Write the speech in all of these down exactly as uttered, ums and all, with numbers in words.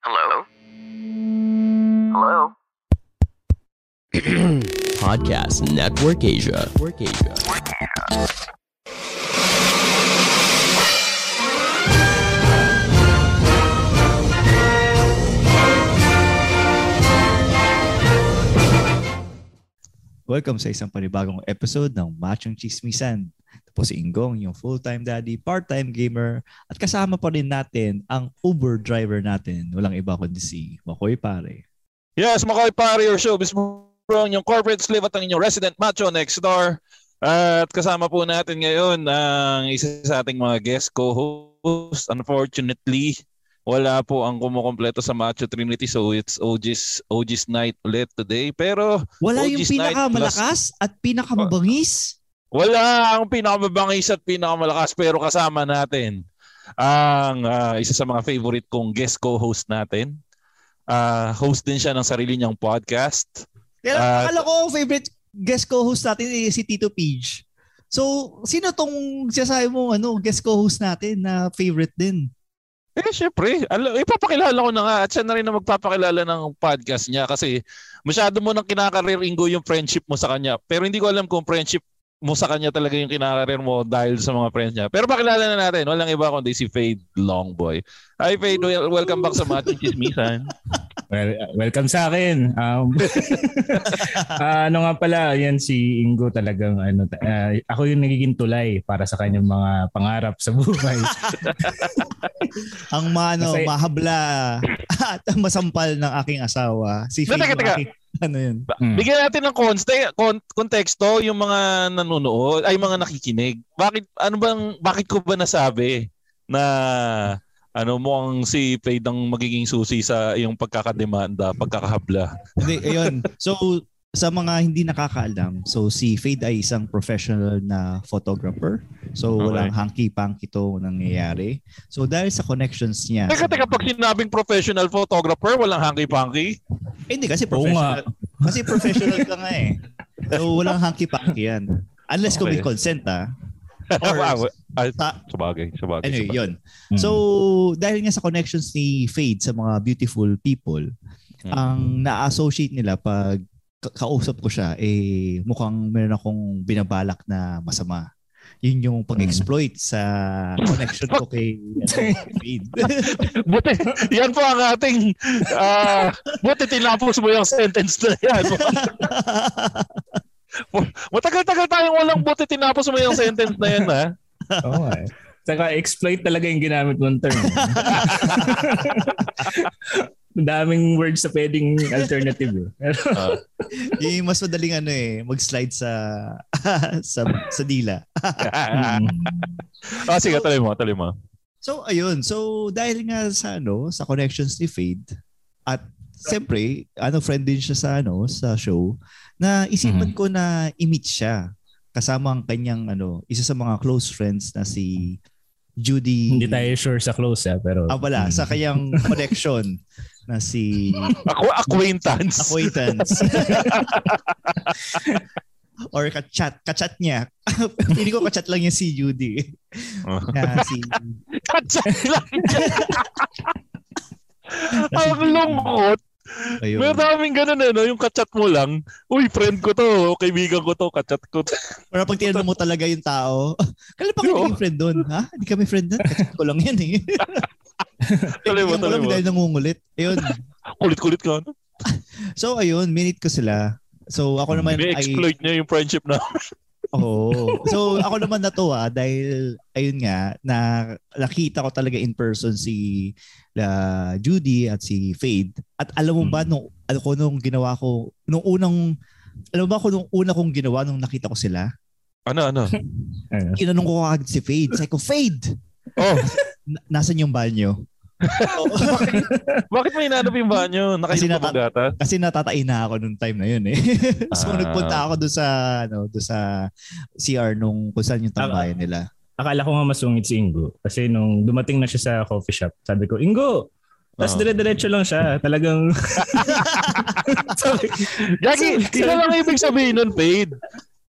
Hello? Hello? Podcast Network Asia. Network Asia. Welcome sa isang panibagong episode ng Machong Chismisan. Ito po si Ingong, yung full-time daddy, part-time gamer, at kasama pa rin natin ang Uber driver natin. Walang iba kundi si Makoy Pare. Yes, Makoy Pare, your showbiz bro, yung corporate slave at ang inyong resident macho next door. At kasama po natin ngayon ang isa sa ating mga guest co-host. Unfortunately, wala po ang kumukompleto sa Macho Trinity, so it's O G's, O G's night ulit today. Pero wala O yung G's pinakamalakas plus... at pinakamabangis. Wala ang pinakamabangis at pinakamalakas, pero kasama natin ang uh, isa sa mga favorite kong guest co-host natin. Uh, host din siya ng sarili niyang podcast. Kaya uh, akala ko ang favorite guest co-host natin eh, si Tito Page. So, sino tong sinasabi mo ano, guest co-host natin na favorite din? Eh, syempre. Al- ipapakilala ko na nga at siya na rin na magpapakilala ng podcast niya kasi masyado mo nang kinakareer, Ingo, yung friendship mo sa kanya. Pero hindi ko alam kung friendship mo sa kanya talaga yung kinakareer mo dahil sa mga friends niya. Pero pakilala na natin. Walang iba kundi si Fade Longboy. Hi, Fade. Welcome back sa Machong Chismisan. Well, welcome sa akin. Um, uh, ano nga pala, yan si Ingo talagang ano, uh, ako yung nagiging tulay para sa kanyang mga pangarap sa buhay. Ang mano, Kasi, mahabla at masampal ng aking asawa. Si Fade. Aking, ano yun? Hmm. Bigyan natin ng konste, kon- konteksto yung mga nanonood, ay mga nakikinig. Bakit, ano bang, bakit ko ba nasabi na ano mo ang si Fade ang magiging susi sa iyong pagkakademanda, pagkakahabla? Hindi, ayun. So, sa mga hindi nakakaalam, so si Fade ay isang professional na photographer. So, okay. Walang hanky-panky to nangyayari. So, dahil sa connections niya... Teka, teka, pag sinabing professional photographer, walang hanky-panky? Eh, hindi, kasi professional. Kasi professional ka nga eh. So, walang hanky-panky yan. Unless okay. Kung may consent, ah. Or, sa, sabagay, sabagay. Anyway, sabagay. yun. So, dahil nga sa connections ni Fade sa mga beautiful people, hmm. ang na-associate nila pag kausap ko siya, eh, mukhang meron akong binabalak na masama. Yun yung pag-exploit sa connection ko kay Fade. Buti, yan po ang ating, uh, buti tinapos mo yung sentence na yan. Matagal-tagal tayong walang buti tinapos mo yung sentence na yan, ha? Oo, eh. Saka exploit talaga yung ginamit mong term. Daming words sa pwedeng alternative. Eh. uh, yung mas madaling ano eh, mag-slide sa sa, sa dila. oh, sige, tuloy mo, tuloy mo. So, ayun. So, dahil nga sa ano, sa connections ni Fade, at siyempre, ano, friend din siya sa ano, sa show, na isipan mm-hmm. ko na i-meet siya kasama ang kanyang ano, isa sa mga close friends na si Judy. Hindi tayo sure sa close eh, pero ah wala, mm-hmm. sa kanyang connection na si Ako acquaintance. Acquaintance. Or ka-chat, ka-chat niya. Hindi ko ka-chat lang niya si Judy. Na si ka-chat lang. Ang lungkot. Ayun. May daming ganun eh, no? Yung kachat mo lang, uy, friend ko to, kaibigan ko to, kachat ko to. Pero pag tinanong mo talaga yung tao, kailan pa kayo naging friend doon? Ha? Hindi kami friend doon? Kachat ko lang yan eh. Tuloy mo, tuloy mo. Dahil nangungulit. Ayun. Kulit-kulit ka, no? So, ayun, minute ko sila. So, ako naman ay... exploit niya yung friendship na. Oo. So, ako naman natuwa dahil, ayun nga, na nakita ko talaga in person si uh, Judy at si Fade. At alam mo ba, nung, ano ko nung ginawa ko, nung unang, alam mo ba kung nung una kong ginawa nung nakita ko sila? Ano, ano? Kinanong ko agad si Fade. Sabi ko, Fade! Oh. N- nasan yung banyo? Oh. bakit, bakit may inanap yung banyo? Nakaisip pa nata- Kasi natatain na ako nung time na yun eh. So ah. nagpunta ako doon sa ano, doon sa C R nung kung saan yung tambayan nila. Akala ko nga masungit si Ingo kasi nung dumating na siya sa coffee shop, sabi ko, Ingo! Tapos oh. dire-diretso lang siya. Talagang... Gagi, ito lang ibig sabihin nun, Fade.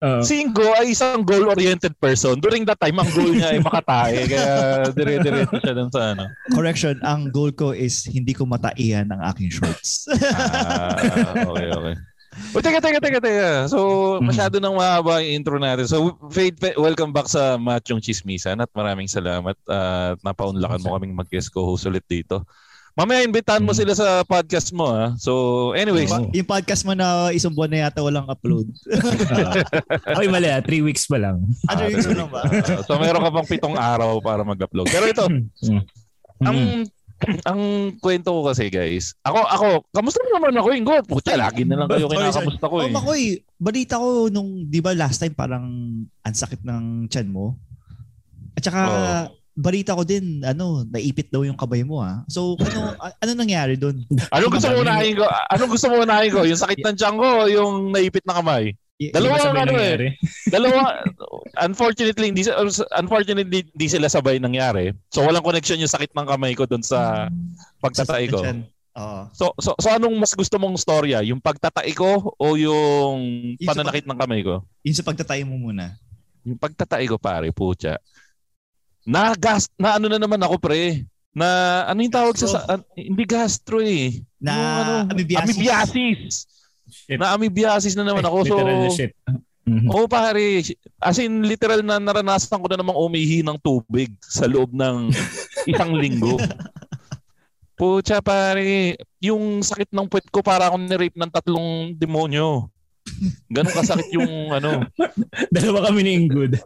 Uh, si Ingo ay isang goal-oriented person. During that time, ang goal niya ay makatae. Kaya dire-diretso siya dun sa ano. Correction, ang goal ko is hindi ko mataihan ang aking shorts. Ah, okay, okay. O, teka, teka, teka, teka. So, masyado nang mahaba yung intro natin. So, Fade, welcome back sa Machong Chismisan at maraming salamat at uh, napaunlakan mo kaming mag-guest co-host ulit dito. Mamaya, invitahan mo sila sa podcast mo. Ha? So, anyways. Oh. Yung podcast mo na isang buwan na yata walang upload. uh, Ay, mali ah. Three weeks pa lang. Ah, three weeks pa lang ba? Uh, so, meron ka pang pitong araw para mag-upload. Pero ito, ang ang kwento ko kasi, guys. Ako, ako, kamusta naman ako, Ingo? Puta, lagi na lang kayo kinakamusta ko eh. Oh, Makoy, balita ko nung, di ba last time parang ansakit ng tiyan mo? At saka, oh. balita ko din, ano, naipit daw yung kamay mo ah. So, ano ano nangyari doon? Anong gusto mo unahin ko? Anong gusto mo unahin ko? Yung sakit ng tiyan ko o yung naipit na kamay? Dalawa ano eh. Dalawa, unfortunately, hindi, unfortunately, hindi sila sabay nangyari. So, walang connection yung sakit ng kamay ko doon sa pagtatay ko. Uh, so, so, so, anong mas gusto mong storya? Yung pagtatay ko o yung pananakit ng kamay ko? Yung sa pagtatay mo muna. Yung pagtatay ko, pare, pucha. Na gas na ano na naman ako pre na ano yung tawag sa uh, hindi gastro eh na yung, ano, amoebiasis. amoebiasis na amoebiasis na naman ako so shit. Mm-hmm. Oh pare as in literal na naranasan ko na namang umihi ng tubig sa loob ng isang linggo. Pucha pare yung sakit ng puwet ko para akong ni-rape ng tatlong demonyo. Ganun kasakit yung ano. Dalawa kami ni Inggood.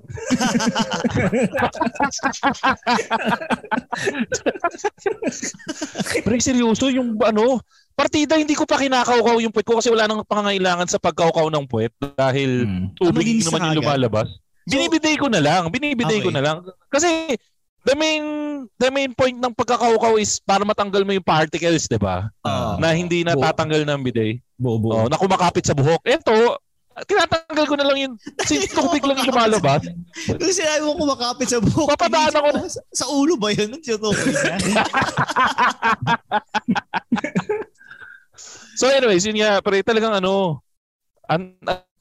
Pero seryoso yung ano, partida hindi ko pa kinakaukaw yung puwet ko kasi wala nang pangangailangan sa pagkaukaw ng puwet dahil hmm. tubig naman yung lumalabas. Binibiday ko na lang, binibiday okay. ko na lang. Kasi the main the main point ng pagkakaukaw is para matanggal mo yung particles, 'di ba? Uh, na hindi natatanggal ng bidet. Buo-buo. Oh, na kumakapit sa buhok. Ito, tinatanggal ko na lang yun. Since tubig lang yung lumalabas. Kung sinabi mo kumakapit sa buhok, papadaan ako na. Sa, sa ulo ba yun? So anyways, yun nga, pero talagang ano, an,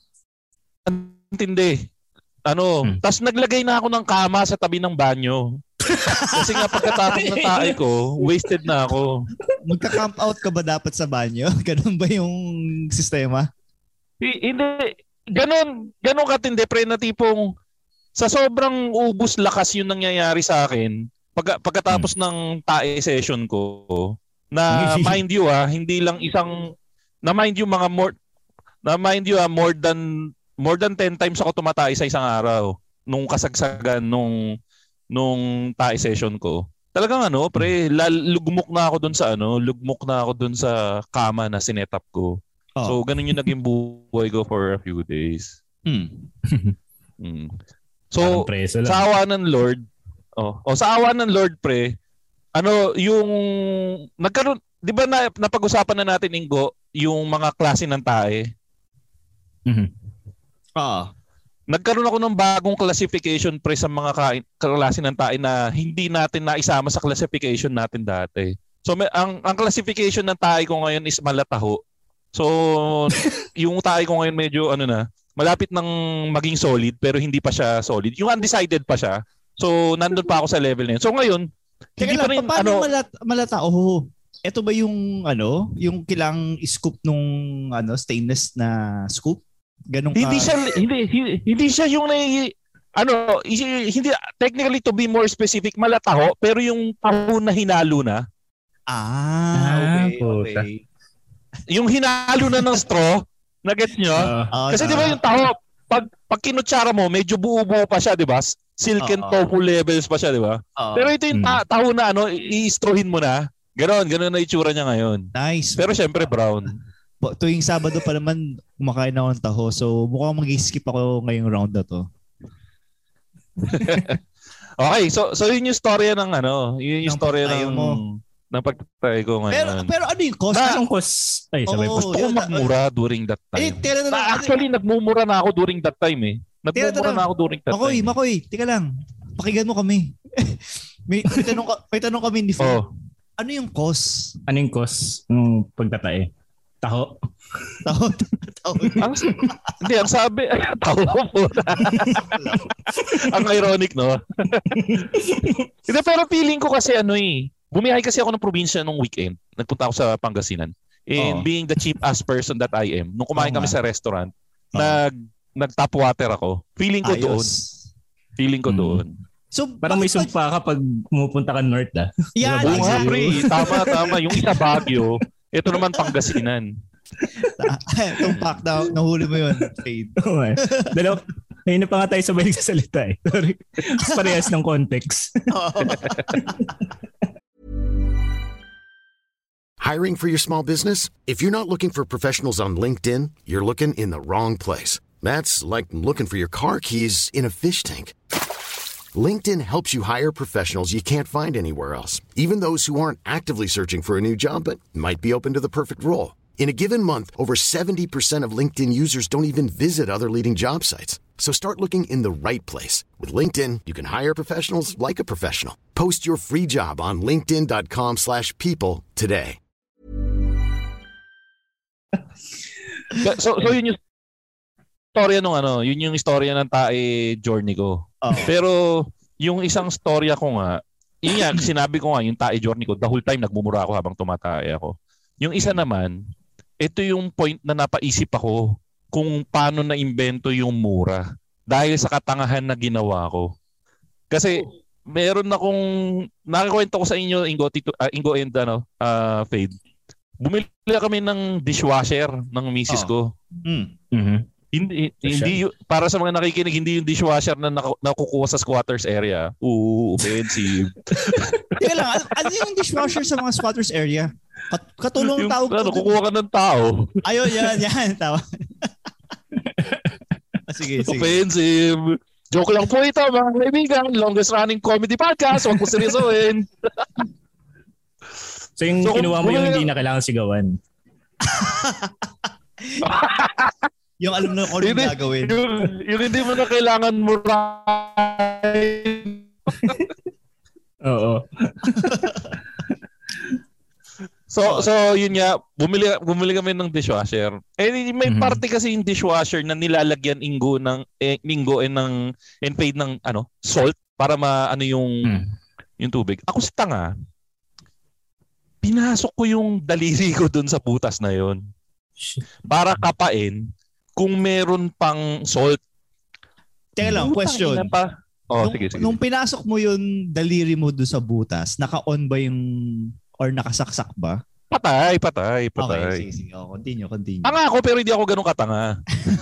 an, antindi. Ano, hmm. tas naglagay na ako ng kama sa tabi ng banyo. Kasi nga pagkatapos na tae ko, wasted na ako. Magka-camp out ka ba dapat sa banyo? Ganun ba yung sistema? H- hindi. Ganun, ganun katindi, pre, na tipong sa sobrang ubus lakas yung nangyayari sa akin pag, pagkatapos hmm. ng tae session ko na mind you ah, hindi lang isang na mind you mga more na mind you ah, more than more than ten times ako tumatay sa isang araw nung kasagsagan nung nung tae session ko. Talagang ano, pre, lugmok na ako doon sa ano, lugmok na ako doon sa kama na sinetup ko. Oh. So, ganun yung naging buhay ko for a few days. Hmm. mm. So, sa awa ng Lord, oh, oh, sa awa ng Lord, pre, ano, yung, nagkaroon, di ba na, napag-usapan na natin, Ingo, yung mga klase ng tae? Mhm. Ah. Nagkaroon ako ng bagong classification pre sa mga kain, klase ng tae na hindi natin naisama sa classification natin dati. So may, ang ang classification ng tae ko ngayon is malataho. So yung tae ko ngayon medyo ano na, malapit nang maging solid pero hindi pa siya solid. Yung undecided pa siya. So nandun pa ako sa level na yun. So ngayon, hindi pa rin paano ano, malat, malataho? Ito ba yung ano, yung kilang scoop nung ano stainless na scoop? Ganun ka. Hindi siya hindi hindi siya yung nai, ano, hindi technically to be more specific, malataho pero yung taho na hinalo na. Ah, okay, okay. Yung hinalo na ng straw, na-get nyo? Uh, Kasi uh, di ba yung taho, pag, pag kinutsara mo, medyo buo-buo pa siya, di ba? Silk and uh, tofu levels pa siya, di ba? Uh, pero ito yung ta- taho na, ano, i-straw-in mo na. Ganon, ganon na itsura niya ngayon. Nice. Pero syempre brown. Tuwing Sabado pa naman, kumakain ako ng taho. So, mukhang mag-skip ako ngayong round na to. Okay, so so yun yung storya ng ano, yun yung storya ng mo. ng pagtatay ko ngayon. Pero, pero ano yung cost? Na, anong cost? Ay, sabay oh, gusto ko magmura uh, during that time. Eh, tira na lang. Actually, nagmumura na ako during that time eh. Nagmumura na ako during that Makoy, time. Makoy, tika lang. Pakinggan mo kami. may, may, tanong, may tanong kami ni Phil. Oh. Ano yung cost? Ano yung cost ng pagtatay? Taho. Taho. Taho. Ang, hindi, ang sabi, taho po. Ang ironic, no? Hindi, pero feeling ko kasi ano eh, bumiyahe kasi ako ng probinsya nung weekend. Nagpunta ako sa Pangasinan. And oh. being the cheap-ass person that I am, nung kumain oh, kami sa restaurant, oh. nag, nag-tap water ako. Feeling ko Ayos. doon. Feeling ko hmm. doon. So, parang may sumpa kapag pumupunta ka north, ah. Yeah, diba, exactly. Pre, tama, tama. Yung isa Baguio, ito naman Pangasinan. Itong pack na, nahuli mo yun. Okay. Dalaw, ngayon na pa nga tayo sabay nagsasalita eh. Sorry. Parehas ng context. Hiring for your small business? If you're not looking for professionals on LinkedIn, you're looking in the wrong place. That's like looking for your car keys in a fish tank. LinkedIn helps you hire professionals you can't find anywhere else, even those who aren't actively searching for a new job but might be open to the perfect role. In a given month, over seventy percent of LinkedIn users don't even visit other leading job sites. So start looking in the right place. With LinkedIn, you can hire professionals like a professional. Post your free job on linkedin.com slash people today. So, so yun yung storya nung ano, yun yung istorya ng tae journey ko. Oh. Pero yung isang storya ko nga, yun nga, sinabi ko nga, yung tae journey ko, the whole time nagmumura ako habang tumatae ako. Yung isa naman, ito yung point na napaisip ako kung paano na-invento yung mura dahil sa katangahan na ginawa ko. Kasi meron akong, nakakwento ko sa inyo, Ingo, Tito, uh, Ingo and ano, uh, Fade. Bumili kami ng dishwasher ng misis ko. Oh. Mm. Mm-hmm. Hindi, hindi para sa mga nakikinig, hindi yung dishwasher na nakukuha sa squatters area. Ooh, offensive. Teka lang, ano yung dishwasher sa mga squatters area? Kat- katulong yung, tao. Ano, kukuha ka ng tao. Ayun, yan, yan. Tawa. ah, sige, sige. Offensive. Joke lang po ito, mga kaibigan. Longest running comedy podcast. Huwag mo seryosohin. So yung so, kinuha mo yung hindi na kailangan sigawan. Yung alam na kung ano gagawin. Yung, yung hindi mo na kailangan murahin. Oo. so so yun nga, bumili bumili kami ng dishwasher. Eh may mm-hmm. parte kasi yung dishwasher na nilalagyan Ingo ng eh, Ingo and ng and paid ng ano, salt para maano yung mm. yung tubig. Ako si tanga. Pinasok ko yung daliri ko dun sa butas na yon. Para kapain kung meron pang salt. Teka lang, question. Pa. Oh, nung, sige, sige. Nung pinasok mo yung daliri mo doon sa butas, naka-on ba yung, or nakasaksak ba? Patay, patay, patay. Okay, sige, sige. Oh, continue, continue. Tanga ako, pero hindi ako ganun katanga.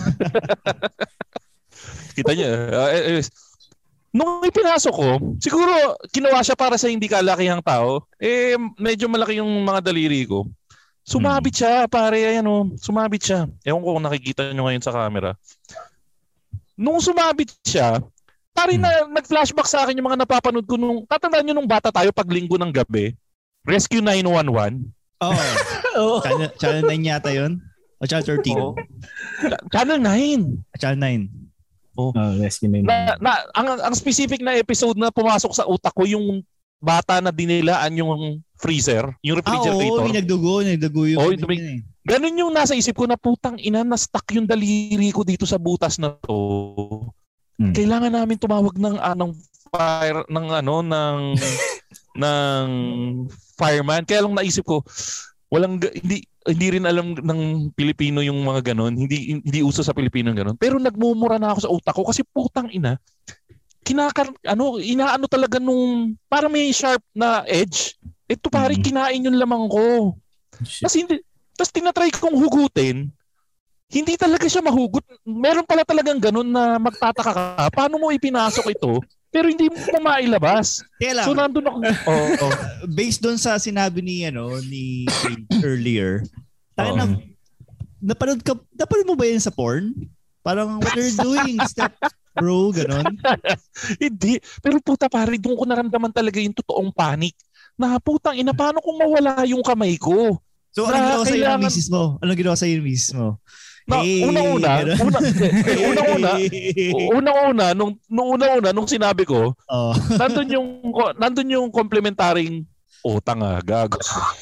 Kita niya. Uh, eh, eh, nung ipinasok ko, siguro ginawa siya para sa hindi kalakihang tao. Eh, medyo malaki yung mga daliri ko. Sumabit siya, pare, ayan o. Sumabit siya. Ewan ko kung nakikita nyo ngayon sa camera. Nung sumabit siya, pare na nag-flashback sa akin yung mga napapanood ko nung, tatandaan nyo nung bata tayo pag linggo ng gabi, Rescue nine one one. Oo. Oh. Channel, channel nine yata yun? O Channel thirteen? Oh. Channel nine. Channel nine. Oh, oh Rescue nine one one. Na, na, ang, ang specific na episode na pumasok sa utak ko, yung bata na dinilaan yung freezer, yung refrigerator. Ah, oo, may nagdugo, nagdugo yung... Oh, may, ganun yung nasa isip ko na putang ina, na-stuck yung daliri ko dito sa butas na to. Hmm. Kailangan namin tumawag ng anong fire, ng ano, ng ng fireman. Kaya lang naisip ko, walang, hindi, hindi rin alam ng Pilipino yung mga ganun. Hindi, hindi uso sa Pilipino yung ganun. Pero nagmumura na ako sa utak ko kasi putang ina, kinakar, ano, inaano talaga nung, para may sharp na edge. Ito pare, mm-hmm. kinain yung lamang ko. Tapos hindi, tapos tinatry kong hugutin, hindi talaga siya mahugot. Meron pala talagang ganun na magtataka ka. Paano mo ipinasok ito? Pero hindi mo mailabas. So nandun ako. Oh, oh. Based doon sa sinabi ni ano ni earlier, tayo oh. na napanood ka, napanood mo ba yan sa porn? Parang what are you doing? Step bro, ganun. Hindi. Pero puta pare, doon ko naramdaman talaga yung totoong panic. Na putang ina, paano kung mawala yung kamay ko? So anong ginawa sa'yo ng misis mo? Anong ginawa sa'yo ng misis mo? Na, hey, unang-una, una, unang-una, unang-una, nung, nung unang-una, nung sinabi ko, oh. nandun yung, nandun yung complementaring oh, tanga, gago.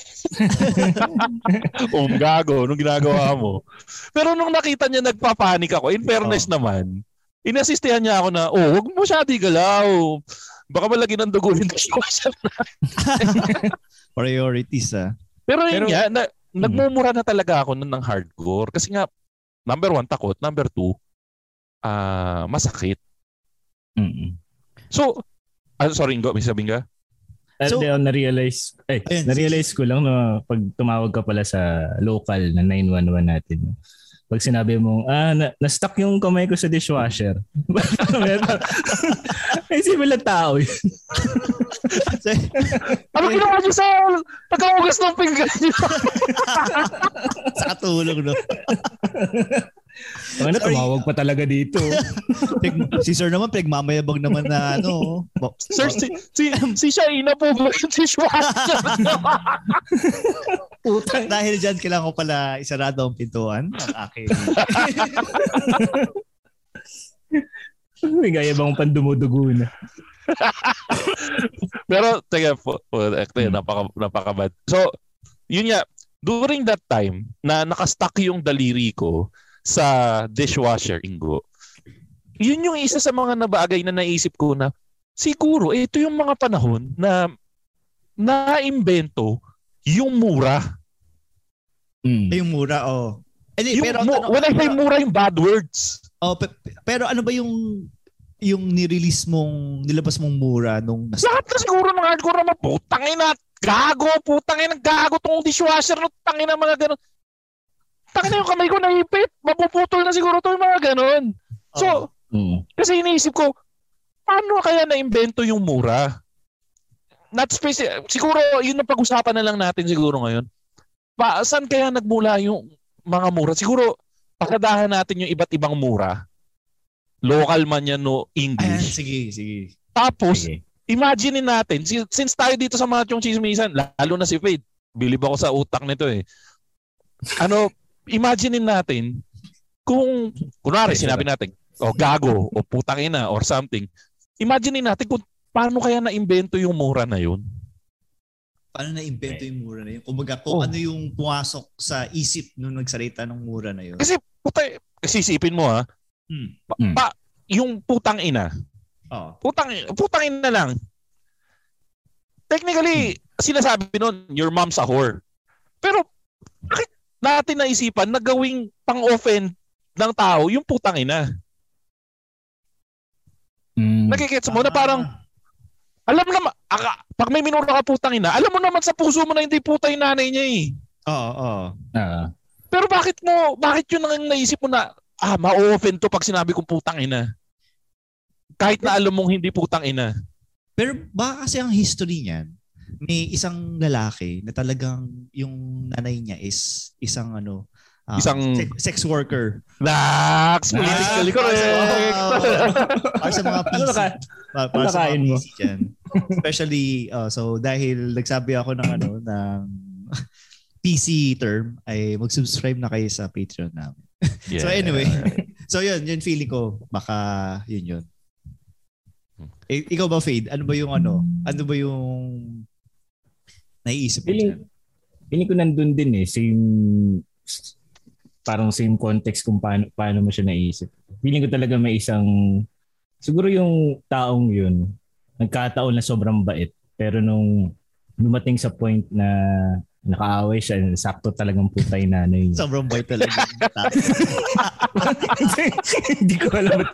um, gago, nung ginagawa mo. Pero nung nakita niya, nagpapanik ako. In fairness oh. naman, inasistihan niya ako na, oh, wag mo siya di galaw. Baka malagi ng dugo yung dishwasher na. Priorities, ah. Pero yun nga, na, mm-hmm. nagmumura na talaga ako nun ng hardcore. Kasi nga, number one, takot. Number two, uh, masakit. Mm-hmm. So, ah, sorry, Ingo, may sabihin ka? So, uh, na-realize, eh, ayun, na-realize ko lang na pag tumawag ka pala sa local na nine one one natin, pag sinabi mo, ah, na- na-stuck yung kamay ko sa dishwasher. Ay, simulang tao yun. Ano ginawa niyo sa pagkahugas ng pinggan niyo? Sa katulong, no? Ano, tumawag pa talaga dito. Si Sir naman, pinagmamayabang naman na ano. Sir, si, si, si Shaina po ba yung dishwasher? Dahil dyan, kailangan ko pala isarado ang pintuan ng aking... May gaya bang pandumudugo na. Pero, teka po, actually, napaka, napakabad. So, yun nga, during that time, na nakastuck yung daliri ko sa dishwasher, Ingo, yun yung isa sa mga nabagay na naisip ko na, siguro, ito yung mga panahon na na-imbento yung mura. Mm. Yung mura, oh. Eh, yung, pero, mo, ano, when I say mura, yung bad words. Oh, pe- pero ano ba yung yung ni-release mong, nilabas mong mura nung... Nas- Lahat na siguro ng hardcore naman, putangin na, gago, putangin na, gago tong dishwasher, no, tangin na mga ganun. Tangin na yung kamay ko naipit, mapuputol na siguro to yung mga ganun. So, oh. mm. kasi iniisip ko, paano kaya na-invento yung mura? Not specific, siguro yun ang pag-usapan na lang natin siguro ngayon. Pa, saan kaya nagmula yung mga mura? Siguro, pakadahan natin yung iba't ibang mura. Local man yan, no English. Ayan, sige, sige. Tapos, sige. Imaginein natin, since tayo dito sa mga tiyong chismisan, lalo na si Faith, bilib ako sa utak nito eh. Ano, imaginein natin, kung, kunwari, sinabi natin, o oh, gago, o putang ina, or something. Imaginein natin kung paano kaya na-invento yung mura na yun. Paano na-invento yung mura na yun? Kumbaga, kung oh. ano yung pumasok sa isip nung nagsalita ng mura na yun. Kasi, putay, sisipin mo ha, Hmm. Pa, pa, yung putang ina. Oh. Putang putang ina lang. Technically, hmm. sinasabi nun, your mom's a whore. Pero bakit natin naisipan na gawing pang-offend ng tao yung putang ina? Hmm. Nakikits mo ah. na parang alam naman, aka, pag may minura ka putang ina, alam mo naman sa puso mo na hindi puta yung nanay niya eh. Oo, oo. Uh. Pero bakit mo, bakit yun ang naisip mo na ah, ma-offend to pag sinabi kong putang ina. Kahit na alam mong hindi putang ina. Pero baka kasi ang history niyan, may isang lalaki na talagang yung nanay niya is isang ano, um, isang sex, sex worker. Nax! Politically correct! Para sa mga P C. Para, para sa mga P C dyan. Especially, uh, so dahil nagsabi ako ng ano, ng P C term, ay mag-subscribe na kayo sa Patreon namin. Yeah. So anyway, so yun, yun feeling ko, baka yun yun. I- ikaw ba, Fade? Ano ba yung ano? Ano ba yung naiisip mo dyan? Feeling ko nandun din eh. Same, parang same context kung paano, paano mo siya naisip. Feeling ko talaga may isang, siguro yung taong yun, nagkataon na sobrang bait. Pero nung dumating sa point na nakaaway siya, sakto talagang putay nanay niya. Sobrang bait talaga. Hindi ko alam.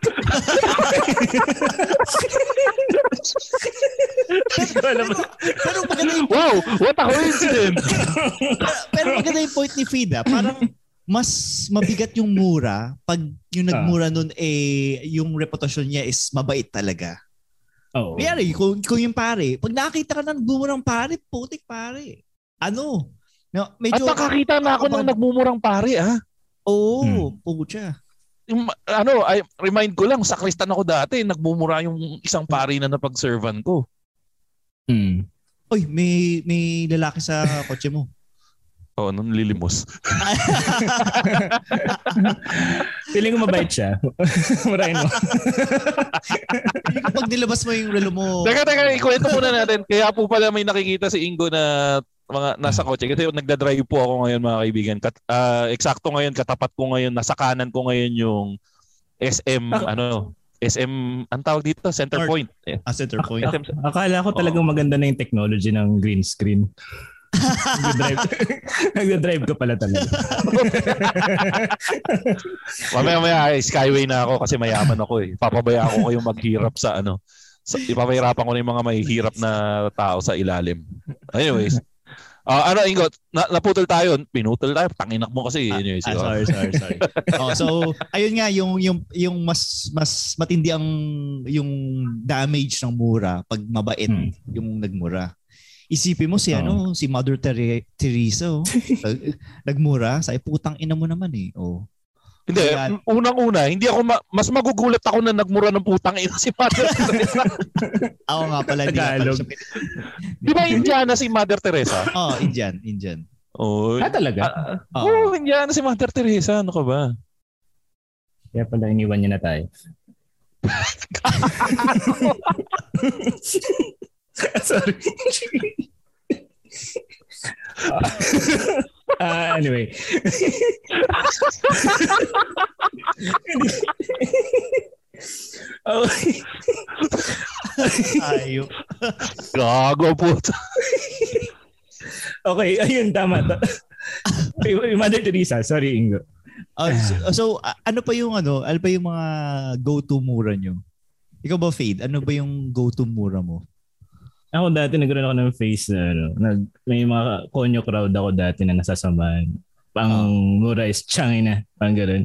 Hindi ko alam. Pero maganda yung... Wow! What a coincidence! Pero maganda yung point ni Fida. Parang mas mabigat yung mura pag yung nagmura nun eh yung reputasyon niya is mabait talaga. Oo. Kaya kung, kung yung pare, pag nakita ka ng bumurang pare, putik pare. Ano? No, medyo, at nakakita na ako ng nagmumurang pare, ah. Oo, hmm. pucha. Yung, ano, I remind ko lang, sakristan ako dati, nagmumura yung isang pare na napag-servan ko. Hmm. Oy, may may lalaki sa kotse mo. Oo, nung lilimos. Feeling ko mabait siya. Marahin mo. Pag nilabas mo yung relo mo. Teka, teka, ikwento muna natin. Kaya po pala may nakikita si Ingo na mga nasa kotse. Kasi nagdadrive po ako ngayon mga kaibigan. Kat, uh, eksakto ngayon, katapat ko ngayon, nasa kanan ko ngayon yung S M, oh. ano, S M, ang tawag dito? Center North. Point. Eh. Ah, Center Point. S M, akala ko talagang oh. maganda na yung technology ng green screen. Nagda-drive. Nagda-drive ka pala talaga. Mamaya-maya skyway na ako kasi mayaman ako eh. Papabayaan ko kayong maghirap sa ano. Sa, ipapahirapan ko na yung mga mahihirap na tao sa ilalim. Anyways. Uh, ano Ingo, na, naputol tayo. Pinutol tayo. Tanginak mo kasi. Anyways, ah, ah, sorry, sorry, sorry. Oh, so, ayun nga, yung, yung, yung mas, mas matindi ang yung damage ng mura pag mabait hmm. yung nagmura. Isipin mo si oh. ano, si Mother Ter- Teresa, oh. Nagmura, sa putang ina mo naman eh. Oh. Hindi, kaya, unang-una, hindi ako ma- mas magugulat ako na nagmura ng putang ina si Mother Teresa. Ako nga pala hindi pala siya. Di ba Indiana si Mother Teresa? Oh, Indian, Indian. Oh, ah, talaga? Uh, oh. oh, Indiana si Mother Teresa, ano ka ba? Kaya pala iniwan niya na tayo. Sorry. uh, anyway. Okay. Ayo. Gago po. Okay, ayun, tama. Mother Teresa, sorry Ingo. Uh, so, so uh, ano pa yung ano, ano pa yung mga go-to mura nyo? Ikaw ba, Fade? Ano ba yung go-to mura mo? Ako dati nagkaroon ako ng face na ano, nag, may mga konyo crowd ako dati na nasasamahan. Pang oh. mura is China. Pang gano'n.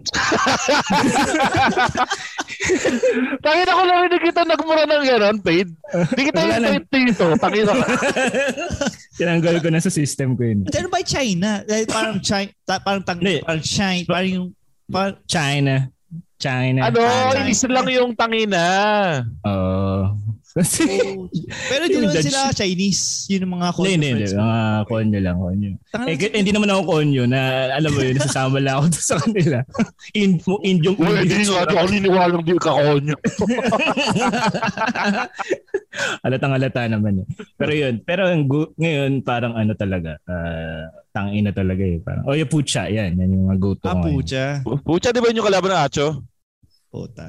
Tangin ako lang hindi kita nagmura ng gano'n, Fade. Hindi kita yung paid dito. Tangin ako. Tinanggal ko na sa system ko yun. Ano ba China? Parang China. Parang tang, parang China. Parang yung... Parang, China. China. Ano? Inis lang yung tangina. Oo. Uh, oh, pero di naman sila Chinese. Yun yung mga konyo. Hindi, hindi. Mga konyo lang. Konyo. Eh, k- hindi naman ako konyo na alam mo yun, nasasama lang ako sa kanila. In, Indiong Uy, hindi nga ako niniwalang di ka konyo. Halatang-halata naman eh. Pero yun. Pero ngayon parang ano talaga. Uh, tangina talaga eh. Parang, oh, yung pucha. Yan. Yan yung mga go-to. Ah, pucha. Pucha, di ba yun yung kalaban ng Acho? Puta.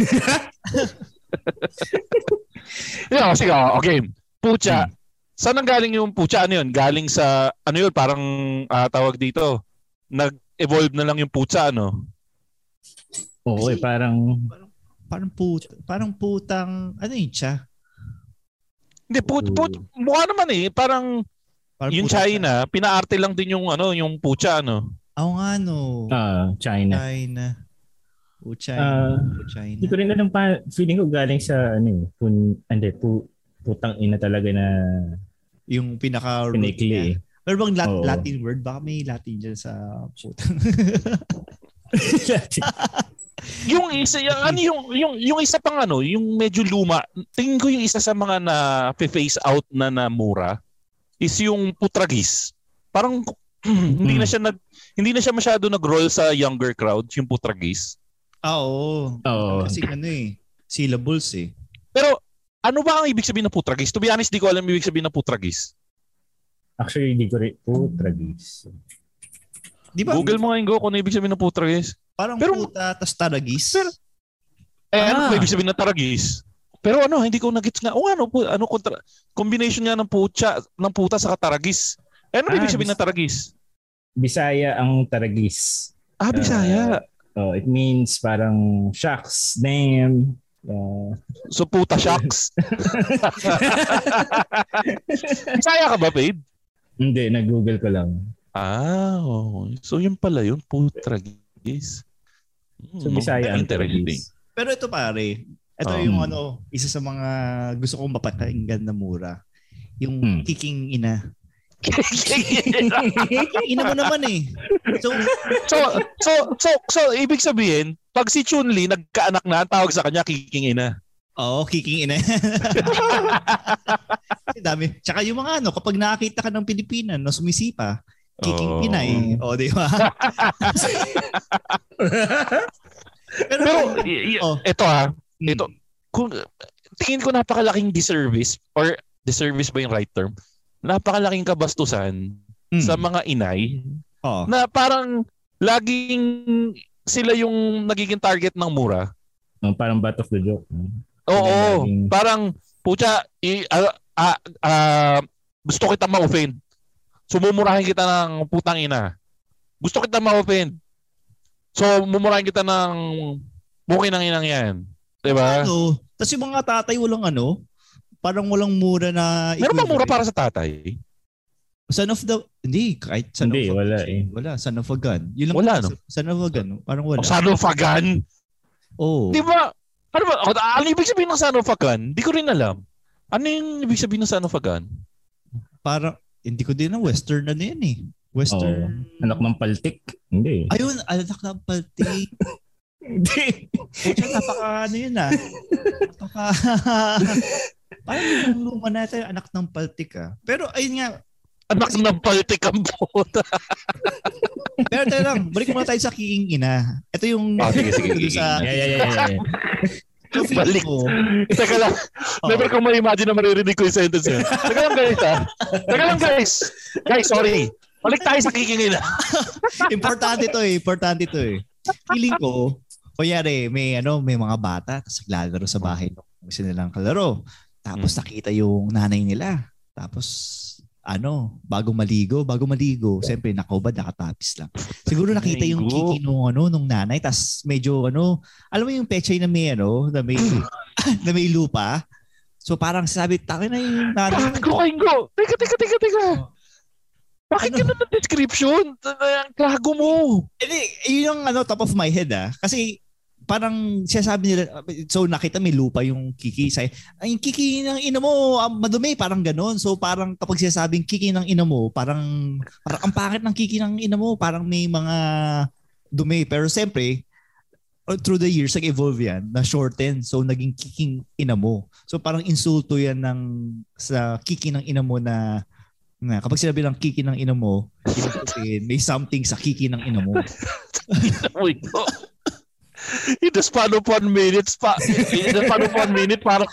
Yeah, sige, okay. Pucha. Hmm. Saan ang galing yung pucha? Ano yun? Galing sa, ano yun, parang uh, tawag dito, nag-evolve na lang yung pucha, ano? Oo, eh, parang... Parang, parang, put, parang putang, ano yun siya? Hindi, put, put, mukha naman eh. Parang, parang yung China, siya. Pinaarte lang din yung, ano, yung pucha, ano? Oo nga, no. Ah, uh, China. China. O China. Uh, China. Hindi ko rin alam pa, feeling ko galing sa ano eh, pun, ande, pu, putang ina talaga na yung pinaka pinikli. Pero bang lat, oh. Latin word? Baka may Latin dyan sa putang. Yung isa, yung, ano yung, yung, yung isa pang ano, yung medyo luma, tingin ko yung isa sa mga na face out na na mura is yung putragis. Parang hindi na siya nag hindi na siya masyado nag-roll sa younger crowd, yung putragis. Ah, oo. Oh. Kasi ano eh, syllables eh. Pero ano ba ang ibig sabihin ng putragis? To be honest, di ko alam ibig sabihin ng putragis. Actually, di ko rin putragis. Di ba? Google mo nga Ingo kung ano ibig sabihin ng putragis. Parang pero, puta, tas taragis. Pero, eh, ah. ano ba ibig sabihin ng taragis? Pero ano, hindi ko nag-gets nga. O ano, ano kontra, combination nga ng pucha, ng puta sa taragis. Eh, ano ah, ibig sabihin bis- ng taragis? Bisaya ang taragis. Ah, Bisaya. Uh, oh, it means parang shucks, damn. Uh, so puta shucks. Bisaya ka ba, babe? Hindi, nag-google ko lang. Ah, oh. So yun pala yun, putragis. So Bisaya ang taragis. Pero ito pare, ito um, yung ano, isa sa mga gusto kong mapakinggan na mura. Yung hmm. kicking ina. Ina mo naman eh. So, so, so, so, so, ibig sabihin, pag si Chun-Li nagkaanak na, tawag sa kanya, kicking ina. Oo, kicking ina. Dami. Tsaka yung mga ano, kapag nakakita ka ng Pilipina, no, sumisipa, Kiking Oh. Pinay. O, di ba? Pero, Pero, y- y- oh. ito ha, Hmm. ito, kung, tingin ko napakalaking disservice, or disservice ba yung right term? Napakalaking kabastusan Hmm. sa mga inay Oh. na parang laging sila yung nagiging target ng mura. Oh, parang butt of the joke. Oo, Laging- parang pucha, i, ah, ah, ah, gusto kita ma-offend. Sumumurahin kita ng putang ina. Gusto kita ma-offend. So, mumurahin kita ng bukin ng inang yan. Diba? Ano? Tapos yung mga tatay walang ano, parang walang mura na Meron bang mura equivalent. para sa tatay? Son of the... Hindi, kahit son Hindi, of a wala gun. eh. Wala, son of a gun. Yun lang Wala, pala, no? Son of a gun. Parang wala. O, son of a gun? Oh. Di ba? Ano ba? O, ano ibig sabihin ng son of a gun? Di ko rin alam. Ano yung ibig sabihin ng son of a gun? Parang, hindi ko din na western na yan eh. Western. Oh, anak ng paltik. Hindi. Ayun, anak ng paltik. Hindi. Pucha, napaka ano yun ah. Napaka... Parang yung luma natin, anak ng paltik ah. Pero ayun nga, Anak ng paltik ang puta. pero tayo lang, balik muna tayo sa Kiking Ina. Ito yung... Ah, sige, sige, sige. Sa, Yeah, yeah, yeah, yeah. so, feeling Balik. ko, Teka lang. Never ko ma-imagine na maririnig ko yung sentence yun. Teka lang guys ha. Teka lang guys. Guys, sorry. Balik tayo sa kikingin na. importante to eh, importante to eh. Feeling ko, kunyari, may ano, may mga bata, tapos naglalaro sa bahay nung gusto nilang kalaro. Tapos Hmm. nakita yung nanay nila. Tapos, ano, bago maligo, bago maligo, siyempre nakaubad, nakatapis lang. Siguro nakita yung Maligo. kiki nung, ano, nung nanay, tapos medyo, ano, alam mo yung pechay na may, ano, na may, na may lupa. So parang sabi, takin na yung nanay. Gago kayo. Teka, teka, teka, teka. Bakit Ano? ganun ang description? Ang gago mo. Hindi, yun yung ano, top of my head ah. Kasi parang siya sabi nila, so nakita may lupa yung kiki. Say, ay, yung kiki ng ina mo, ah, madumi, parang ganon. So parang kapag sinasabing kiki ng ina mo, parang, parang ang pangit ng kiki ng ina mo, parang may mga dumi. Pero siyempre, through the years, nag-evolve yan, na shorten. So naging kiking ina mo. So parang insulto yan ng, sa kiki ng ina mo na, na kapag sinabi lang kiki ng ina mo, ibig sabihin, may something sa kiki ng ina mo. Uy, ko. In the span of one minute, pa, in the span of one minute, parang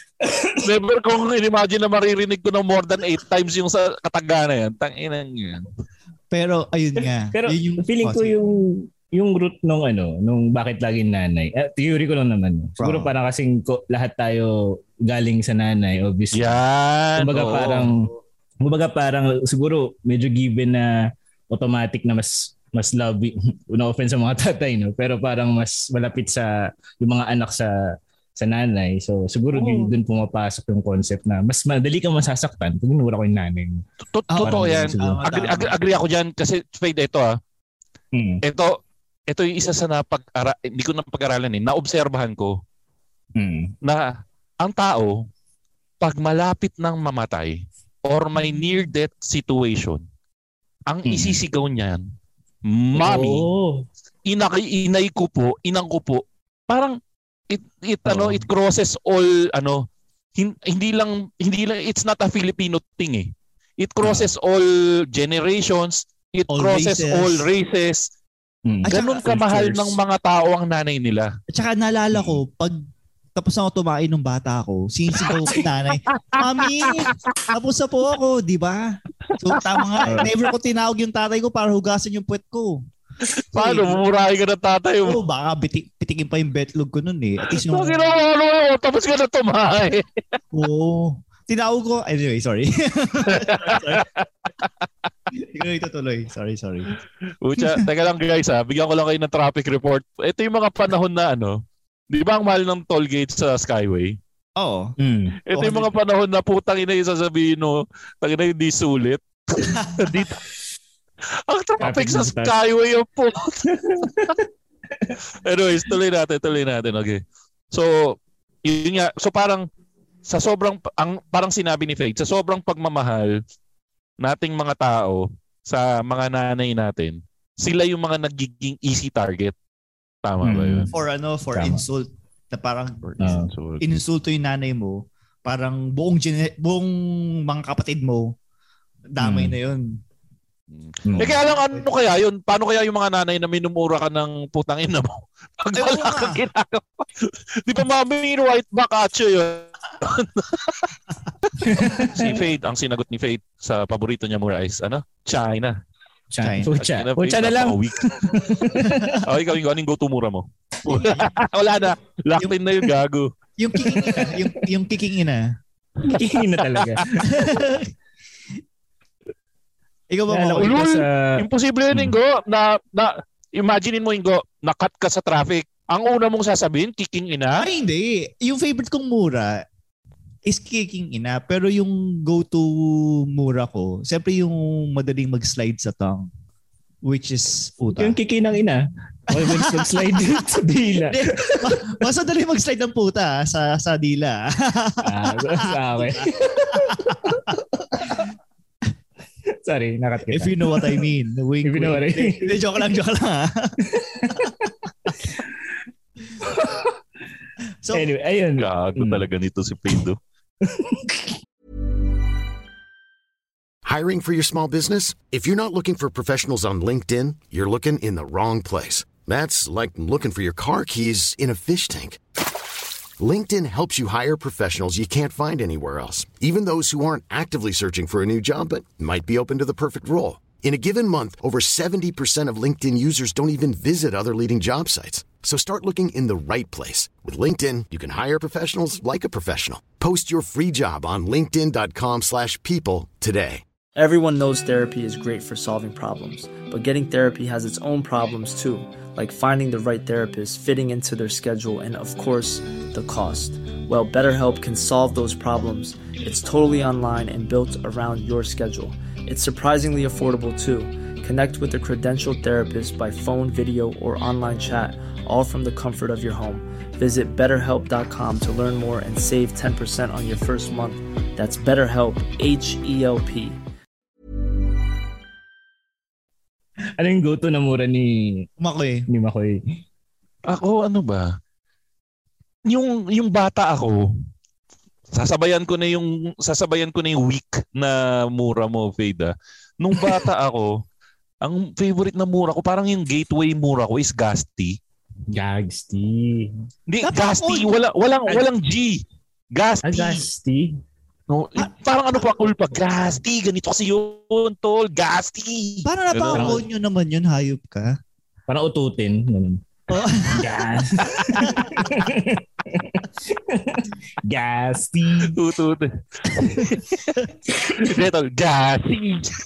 never kong in-imagine na maririnig ko ng more than eight times yung sa katanga na yan. Tanginan yan. Pero ayun nga. Pero yun yung, feeling ko yung yung root nung ano, nung bakit laging nanay. Eh, theory ko lang naman. Siguro Wow. parang kasing ko, lahat tayo galing sa nanay, obviously. Yan. Kumbaga oo. parang kumbaga parang siguro medyo given na automatic na mas mas love, no offense sa mga tatay, no? Pero parang mas malapit sa yung mga anak sa sa nanay. So siguro Oh. doon pumapasok yung concept na mas madali kang masasaktan pag minura ko yung nanay mo. Tot- Ah, Totoo parang yan. siguro. Agree, agree, agree ako dyan kasi Fade, ito ah. Hmm. Ito, ito yung isa sa napag-ara- hindi ko napag-aralan eh. Naobserbahan ko Hmm. na ang tao, pag malapit ng mamatay or may near-death situation, ang Hmm. isisigaw niyan, Mami, Oo. inaki, inay ko po, inang ko po, parang it it ano Oo. it crosses all ano hin- hindi lang hindi lang it's not a Filipino thing eh. It crosses all generations, it All crosses races. all races. Hmm. At Ganun saka kamahal cultures. ng mga tao ang nanay nila. At saka naalala ko, pag tapos na ako tumain nung bata ako, sinisigaw ko kay nanay, Mami, tapos na po ako, di ba? So tama nga, never ko tinawag yung tatay ko para hugasan yung puwet ko. Paano mumurahin ka ng tatay mo? Oo, baka biti- pitikin pa yung betlog ko nun eh. At least yung, Bakit ako ano, tapos ka na tumahay. oo. Tinawag ko, anyway, sorry. sorry. Hindi ko na itutuloy. Sorry, sorry. Ucha, teka lang guys ha, bigyan ko lang kayo ng traffic report. Ito yung mga panahon na ano, di ba ang mahal ng toll gate sa Skyway? Oo. Hmm. Ito yung mga panahon na putang ina yung sasabihin no, tangina hindi sulit. Dito. Ang traffic sa Traffic na Skyway yung po. Anyways, tuloy natin, tuloy natin. Okay. So, yun nga. So parang sa sobrang ang parang sinabi ni Faith, sa sobrang pagmamahal nating mga tao sa mga nanay natin, sila yung mga nagiging easy target. Tama ba yun? For ano, for Tama. insult. Na parang Ah. So, ininsulto yung nanay mo, parang buong gene- buong mga kapatid mo, damay Hmm. na yun. Hmm. Eh kaya lang ano kaya yun? Paano kaya yung mga nanay na minumura ka ng putang ina mo? Pag Ay, wala oo kang nga. ginagawa. Di ba mami right back at you yun? Si Faith, ang sinagot ni Faith sa paborito niya mura is ano? China. China. China. Pucha. China, Pucha Faith, na lang. napaka-weak. Oh, ikaw yung anong go-to mura mo? Wala na. Locked in na yung gago. Yung kicking ina, yung, yung kicking ina. Kikingin na talaga. Ikaw ba Naalala mo? ko ito sa... Imposible yun, Hmm. Ingo, na, na imaginein mo, Ingo, na-cut ka sa traffic. Ang una mong sasabihin, kicking ina? Ay, hindi. Yung favorite kong mura is kicking ina. Pero yung go-to mura ko, siyempre yung madaling mag-slide sa tongue. Which is puta. Yung kiki ng ina. Okay, mag-slide sa dila. Hindi, ma- mas madali mag-slide ng puta ah, sa, sa dila. Ah, sa akin. Sorry, nakat kita. If you know what I mean. Wink, If you know what I wink. mean. Hindi, joke lang, joke lang. ah. So, Anyway, ayun. Gago Hmm. talaga nito si Pedro. Hiring for your small business? If you're not looking for professionals on LinkedIn, you're looking in the wrong place. That's like looking for your car keys in a fish tank. LinkedIn helps you hire professionals you can't find anywhere else, even those who aren't actively searching for a new job but might be open to the perfect role. In a given month, over seventy percent of LinkedIn users don't even visit other leading job sites. So start looking in the right place. With LinkedIn, you can hire professionals like a professional. Post your free job on linkedin.com slash people today. Everyone knows therapy is great for solving problems, but getting therapy has its own problems too, like finding the right therapist, fitting into their schedule, and of course, the cost. Well, BetterHelp can solve those problems. It's totally online and built around your schedule. It's surprisingly affordable too. Connect with a credentialed therapist by phone, video, or online chat, all from the comfort of your home. Visit better help dot com to learn more and save ten percent on your first month. That's BetterHelp, H E L P. Ano yung go-to na mura ni, Makoy. ni Makoy? Ako, ano ba? Yung, yung bata ako, sasabayan ko na yung, sasabayan ko na yung weak na mura mo, Feda. Nung bata ako, ang favorite na mura ko, parang yung gateway mura ko is Gasti. Gagsti. Hindi, Dapat Gasti. ako- Wala, walang, walang G. Gasti. Ah, Gasti. No, eh, parang ano pa, cool pa. Gasti. Ganito kasi yun, tol. Gasti. Parang napaka-konyo naman yun, hayop ka. Parang ututin. Ganun. Oh. Gas. Gasti. Tutut. Hindi, tol. Gasti.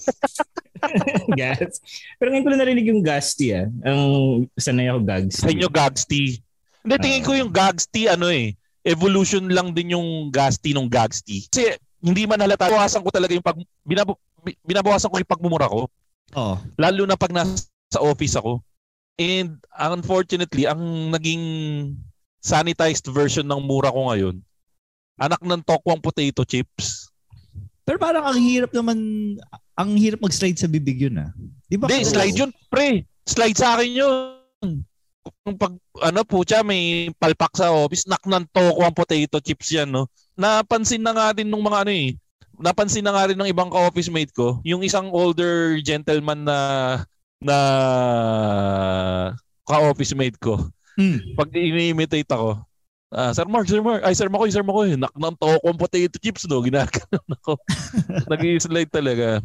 Gas. Pero ngayon ko lang narinig yung Gasti ah. Ang sanay ako Gagsti. Sa inyo, Gagsti. Hindi, tingin ko yung Gagsti, ano eh, evolution lang din yung Gasti nung Gagsti. Kasi hindi man halata, binabawasan ko talaga yung pag, binab, binabawasan ko yung pagmumura ko. Oh. Lalo na pag nasa office ako. And unfortunately, ang naging sanitized version ng mura ko ngayon, anak ng tokwang potato chips. Pero parang ang hirap naman, ang hirap mag-slide sa bibig yun ah. Di ba? Hindi, slide yun, pre. Slide sa akin yun. Kung pag, ano, pucha, may palpak sa office, nak ng tokwang potato chips yan, no? Napansin na nga din nung mga ano eh, napansin na nga rin ng ibang ka-office mate ko, yung isang older gentleman na na ka-office mate ko. Hmm. Pag ini-imitate ako, ah, Sir Mark, Sir Mark, ay Sir Makoy, Sir Makoy, nak ng tokwang potato chips, no? Ginaganon ako. Nag-i-slide talaga.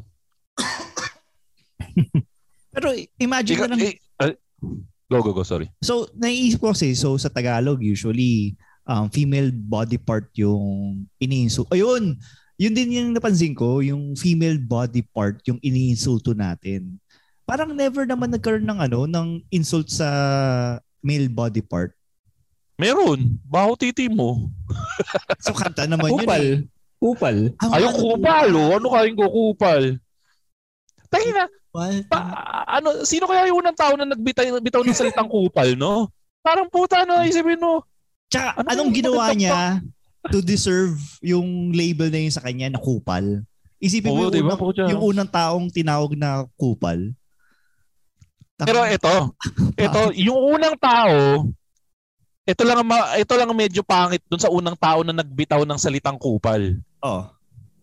Pero imagine Ika, mo lang, eh, ah, go, go, go, sorry. so naiisip ko kasi, so sa Tagalog usually, um, female body part yung iniinsulto. Ayun, yun din yung napansin ko, yung female body part yung iniinsulto natin. Parang never naman nagkaroon ng ano, ng insult sa male body part. Meron. Baho titi mo. So kanta naman yun. Kupal. Eh. Kupal. Ang Ayong kupal, oh. Ano kayong kukupal? Tayo na. Kupal. Pa, ano, sino kaya yung unang tao na nagbitaw bitaw ng salitang kupal, no? Parang puta, no? Isipin mo. Tsaka Ano anong yung ginawa magandang niya to deserve yung label na yun sa kanya na kupal? Isipin mo Oo, yung, diba, unang, pucha? yung unang taong tinawag na kupal. Pero ito, ito, yung unang tao, ito lang ang ma- ito lang ang medyo pangit dun sa unang tao na nagbitaw ng salitang kupal. Oh.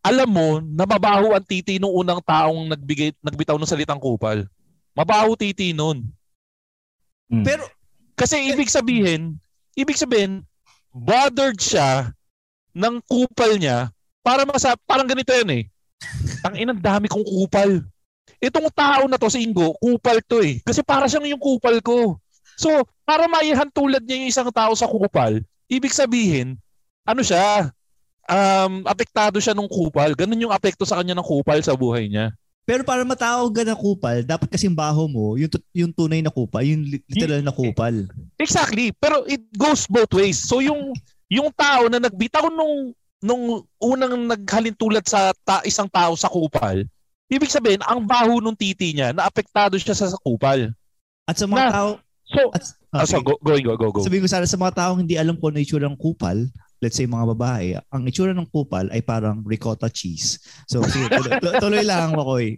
alam mo na mabaho ang titi nung unang taong nagbigay, nagbitaw ng salitang kupal. Mabaho titi nun. Mm. Pero, kasi ibig sabihin, ibig sabihin, bothered siya ng kupal niya para masa parang ganito yan eh. Ang inang dami kong kupal. Itong tao na to, si Ingo, kupal to eh. Kasi para siyang yung kupal ko. So, para maihantulad niya yung isang tao sa kupal, ibig sabihin, ano siya, um, apektado siya ng kupal. Ganun yung apekto sa kanya ng kupal sa buhay niya. Pero para matawag ka na kupal, dapat kasing baho mo, yung, yung tunay na kupal, yung literal na kupal. Exactly. Pero it goes both ways. So, yung, yung tao na nagbitaw nung nung unang naghalintulad sa ta- isang tao sa kupal, ibig sabihin, ang baho nung titi niya, naapektado siya sa kupal. At sa mga na, tao... So, at, ah, so go, go, go, go, go. Sabihin ko sana, sa mga taong hindi alam kung ano itsura ng kupal, let's say mga babae, ang itsura ng kupal ay parang ricotta cheese. So, sige, tuloy, tuloy lang, Makoy.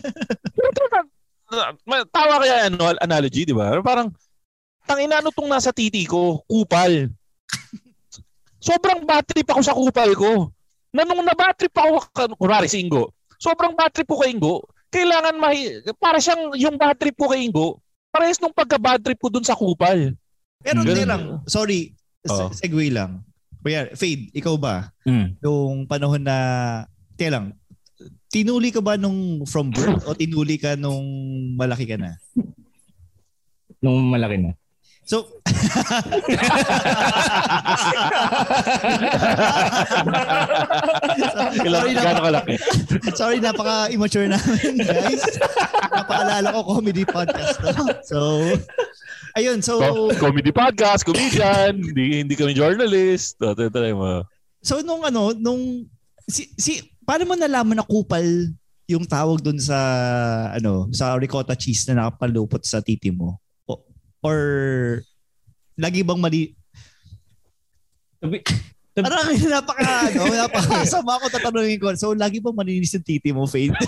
Tawa kaya ano, analogy, di ba? Parang, tangina ano tong nasa titi ko, kupal. Sobrang bad trip ako sa kupal ko. Na nung na-bad trip ako, kurari si Ingo, sobrang bad trip ko kay Ingo, kailangan mahi... Para siyang yung bad trip ko kay Ingo, parehas nung pagka-bad trip ko dun sa kupal. Pero hindi Ganun. lang, sorry, Oh. segue lang. Kaya, Fade, ikaw ba? Mm. Nung panahon na, kaya lang, tinuli ka ba nung from birth o tinuli ka nung malaki ka na? Nung malaki na. So, sorry, Gano'n kalaki? sorry, napaka-immature namin, guys. Napaalala ko, comedy podcast. No? So, ayun, so... Co- comedy podcast, comedian, hindi, hindi kami journalist. Ito, ito, ito, So, nung ano, nung... Si, si, paano mo nalaman na kupal yung tawag dun sa, ano, sa ricotta cheese na nakapalupot sa titi mo? O, or, lagi bang mali... Tabi, Parang napaka, ano, napakasama ako tatanungin ko. So, lagi bang malinis yung titi mo, Faith?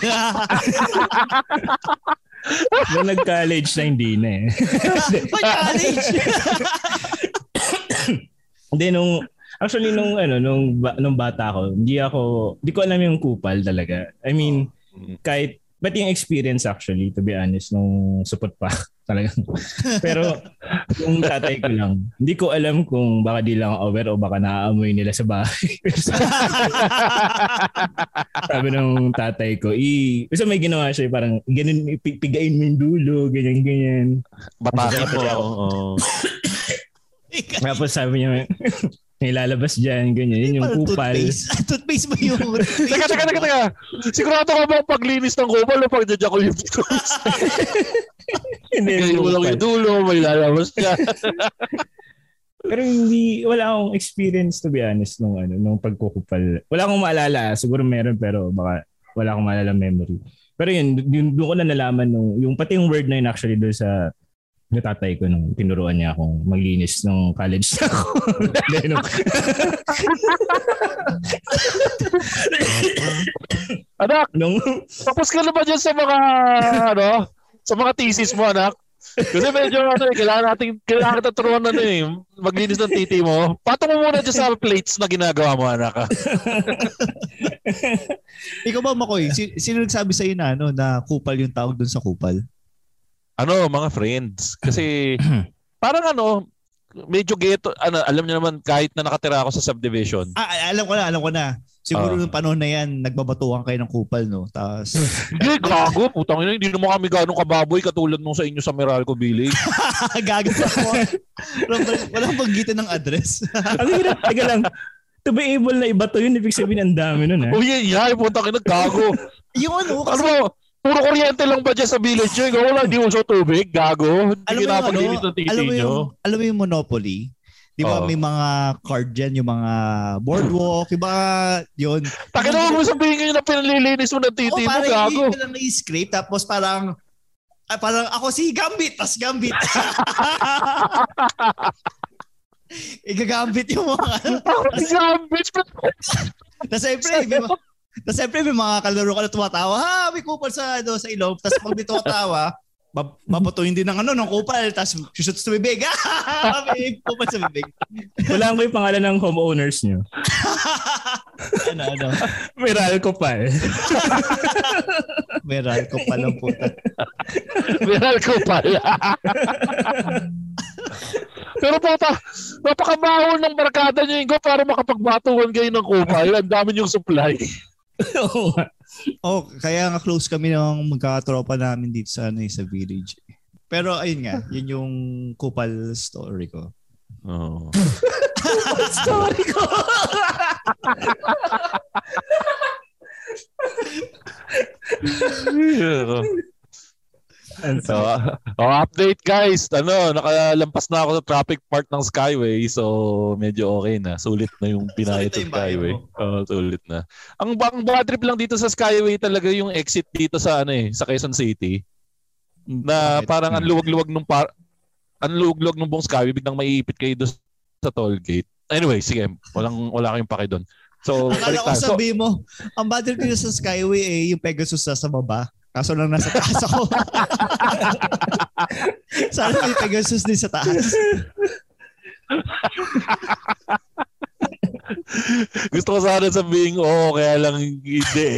nung nag-college na hindi na eh. Mag-college? Hindi, nung... Actually, nung, ano, nung, nung bata ako, hindi ako... Hindi ko alam yung kupal talaga. I mean, kahit... But yung experience actually, to be honest, nung supot pa talagang. Pero yung tatay ko lang, hindi ko alam kung baka di lang aware o baka naaamoy nila sa bahay. Sabi ng tatay ko, i kasi may ginawa siya, parang ganun, pigain mo yung dulo, ganyan-ganyan. Bataki po. Tapos sabi niya, may lalabas dyan, ganyan. Yun yung kupal. Toothpaste. Toothpaste ba yung... Teka, teka, teka, teka. Sigurado ka ba paglinis ng kupal o pagdadya ko yung dito's? Hindi mo lang yung dulo, may lalabas dyan. Pero hindi, wala akong experience to be honest nung, ano, nung pagkukupal. Wala akong maalala. Siguro meron pero baka wala akong maalala memory. Pero yun, yun doon ko na nalaman nung, yung pati yung word na yun actually doon sa yung tatay ko nung tinuruan niya akong maglinis nung college na ako. Anak, nung, tapos ka na ba dyan sa mga, ano, sa mga thesis mo, anak? Kasi medyo, ano, eh, kailangan natin, kailangan natin turuan na, ano, eh, maglinis ng titi mo. Patong mo muna dyan sa plates na ginagawa mo, anak. Ikaw ba, Makoy? Sino nagsabi sa'yo na, ano, na kupal yung tawag dun sa kupal? Ano, mga friends. Kasi parang ano, medyo ghetto. Ano, alam niyo naman kahit na nakatira ako sa subdivision. Ah, alam ko na, alam ko na. Siguro uh, nung panahon na yan, nagbabatuhan kayo ng kupal, no? Tapos... Hindi, gago. Putang ina, hindi naman kami gano'ng kababoy katulad nung sa inyo sa Meralco Village. Gago ako. Walang, walang paggitan ng address. Ang hirap, taga lang. To be able na iba to yun, ibig sabihin ang dami nun, ha? Oh, yeah, yeah. Putang ina, gago. Yung ano, kasi... Ano puro kuryente lang ba dyan sa village nyo? Ikaw wala, di uso tubig, gago. Hindi kinapaglinis ng titi alam mo nyo. yung, alam mo yung Monopoly? Di ba oh. may mga card dyan, yung mga boardwalk, yung mga yun. Takin na mo sabihin nyo na pinalilinis mo ng titi oh, mo, gago. Oo, parang i-scrape, tapos parang, ay, parang ako si Gambit, tas Gambit. Igagambit yung mga... Gambit! Tapos siyempre, may mga... Tapos siyempre may mga kalaro ka na tumatawa, ha, may kupal sa, ano, sa ilong. Tapos pag may tumatawa, Mapatuyin din ng ano, ng kupal, tapos shoot sa bibig. May kupal sa bibig. Wala mo yung pangalan ng homeowners nyo. ano, ano? Meral Kupal. Meral Kupal ang puta. Meral Kupal. Pero puta, napakabaho ng barkada nyo Ingo para makapagbatuhan kayo ng kupal. Ang dami yung supply. Oo. Oh, kaya nga close kami ng magkakatropa namin dito sa ano, sa village. Pero ayun nga, yun yung kupal story ko. Oh. Kupal story ko. Yeah. So, oh, update guys. Ano, nakalampas na ako sa traffic part ng Skyway, so medyo okay na. Sulit na yung binayad sa Skyway. Oh, sulit na. Ang ang bad trip lang dito sa Skyway talaga yung exit dito sa ano eh, sa Quezon City. Na parang ang luwag-luwag nung par ang luwag-luwag nung buong Skyway, biglang maiipit kayo doon sa toll gate. Anyway, sige, walang wala kayong paki doon. So, akala ko sabi mo, ang bad trip dito sa Skyway eh yung Pegasus sa baba. Kaso lang nasa taas ako. Sana may Pegasus din sa taas. Gusto ko sana sabihin, oo, oh, kaya lang hindi.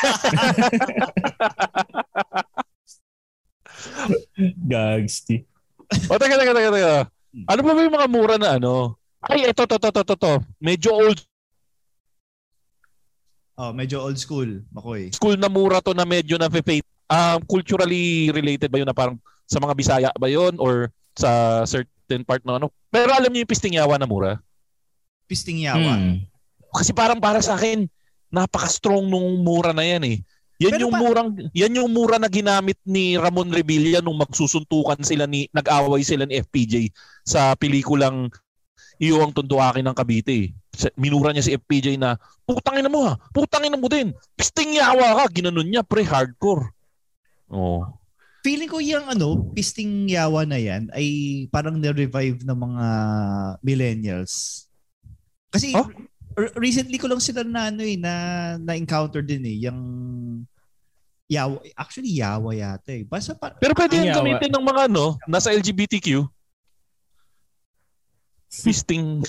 Gagsti. O, teka, teka, teka, teka. Ano ba ba yung mga mura na ano? Ay, ito, to, to, to, to, to. Medyo old. Oh, medyo old school, Makoy. School na mura to na medyo na fate. Um, culturally related ba yun na parang sa mga Bisaya ba yun or sa certain part ng ano? Pero alam niyo yung pisting yawa na mura? Pisting yawa? Hmm. Kasi parang para sa akin, napaka-strong nung mura na yan eh. Yan Pero yung pa- murang yan yung mura na ginamit ni Ramon Revilla nung magsusuntukan sila ni nag-away sila ni F P J sa pelikulang Iyo ang Tunduakin ng Cavite. Minura niya si F P J na putangin na mo ha. Putangin na mo din. Pisting yawa ka. Ginanon niya pre-hardcore. Oh. Feeling ko yung ano, pisting yawa na yan ay parang na-revive ng mga millennials. Kasi huh? r- recently ko lang sila na ano eh, na na-encounter din eh yung yawa, actually yawa yata eh. Basta pa- Pero pwede yung gamitin ng mga ano, nasa L G B T Q. Fisting.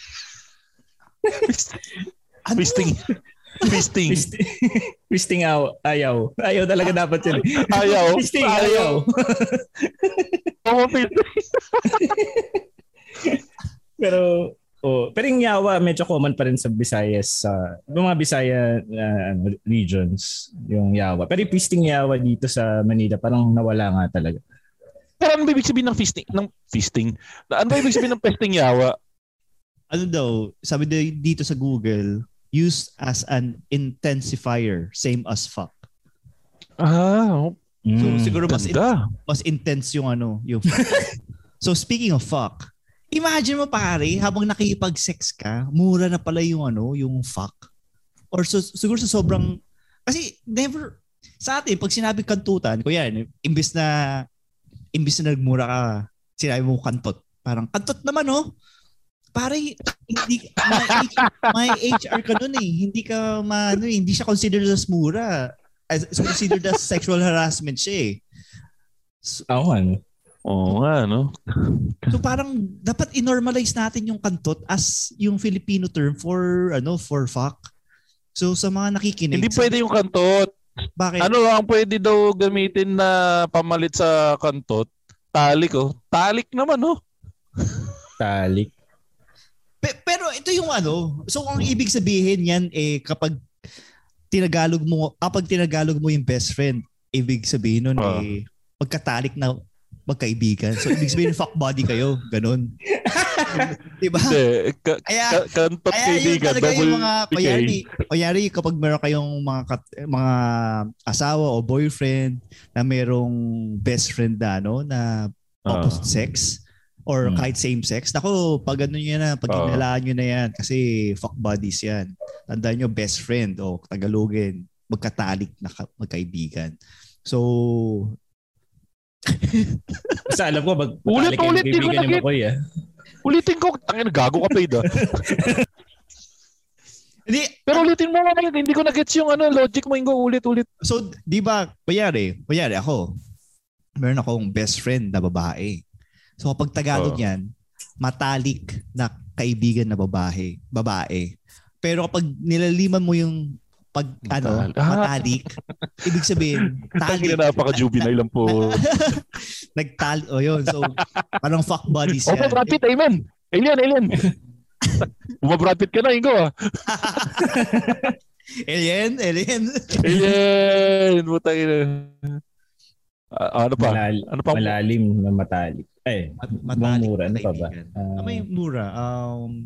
Ano? Fisting. Fisting. Fisting ayaw. Ayaw. Ayaw talaga dapat yun. Ayaw. Fisting ayaw. Oo, fisting. Pero oh, pero yung yawa medyo common pa rin sa Visayas sa uh, mga Bisaya uh, regions yung yawa. Pero yung fisting yawa dito sa Manila parang nawala nga talaga. Pero ano ba ibig sabihin ng fisting? Ng fisting? Ano ba ibig sabihin ng pesting yawa? Ano daw, sabi dito sa Google, used as an intensifier, same as fuck. Ah. So mm, siguro mas in, mas intense yung ano, yung So speaking of fuck, imagine mo pare, habang nakikipag-sex ka, mura na pala yung ano, yung fuck. Or so, siguro sa sobrang, kasi never, sa atin, pag sinabi kantutan, kuya, imbis na imbis na nagmura ka, sinabi mo kantot. Parang, kantot naman, oh. Pare, hindi, may, may H R ka nun eh. Hindi ka, ma, ano, eh, hindi siya considered as mura. As, considered as sexual harassment siya eh. So, oh, ano? Oo nga, no? So parang, dapat i-normalize natin yung kantot as yung Filipino term for, ano, for fuck. So sa mga nakikinig. Hindi pwede yung kantot. Bakit? Ano ang pwede daw gamitin na pamalit sa kantot? Talik, oh. Talik naman, oh. Talik. Pe- pero ito yung ano. So ang ibig sabihin yan, eh, kapag tinagalog mo, kapag tinagalog mo yung best friend, ibig sabihin nun, uh. eh, pagkatalik na magkaibigan. So ibig sabihin, fuck buddy kayo. Ganon. Diba? Hindi. Ka- kaya, ka- kantot kaya kaibigan. Kaya yung mga, kayari, kayari kapag meron kayong mga, kat- mga asawa o boyfriend na merong best friend na, no, na opposite uh. sex or hmm. kahit same sex, naku, pag ano nyo na, pag hinalaan nyo na yan, kasi fuck buddies yan. Tandaan nyo, best friend o Tagalogin, magkatalik na magkaibigan. So, basta alam ko, mag-patalik kayo kaibigan ni Makoy, ah. Ulitin ko, tangin, gago ka pa ida. Hindi, pero ulitin mo, hindi ko na-gets yung ano, logic mo, Ingo, ulit-ulit. So, di ba, payari, payari ako, meron akong best friend na babae. So kapag Tagalog Oh. yan, matalik na kaibigan na babae. babae. Pero kapag nilaliman mo yung pag ano, Matal- Ah. matalik, ibig sabihin, talik. Tangina, napaka-juvenile lang po. Nagtali. O yun. So, parang fuck buddies Oh, yan. Brad Pitt, amen. Alien, alien. Bumabrad Pitt ka na, Ingo. ah. Alien, alien. Alien. Butang ina. Ah, ano pa? Malal- Ano pa? malalim na matalik. Eh, Mat- matalik mura. na Ano pa ba? kaibigan. Ah, Ah, may mura. Um,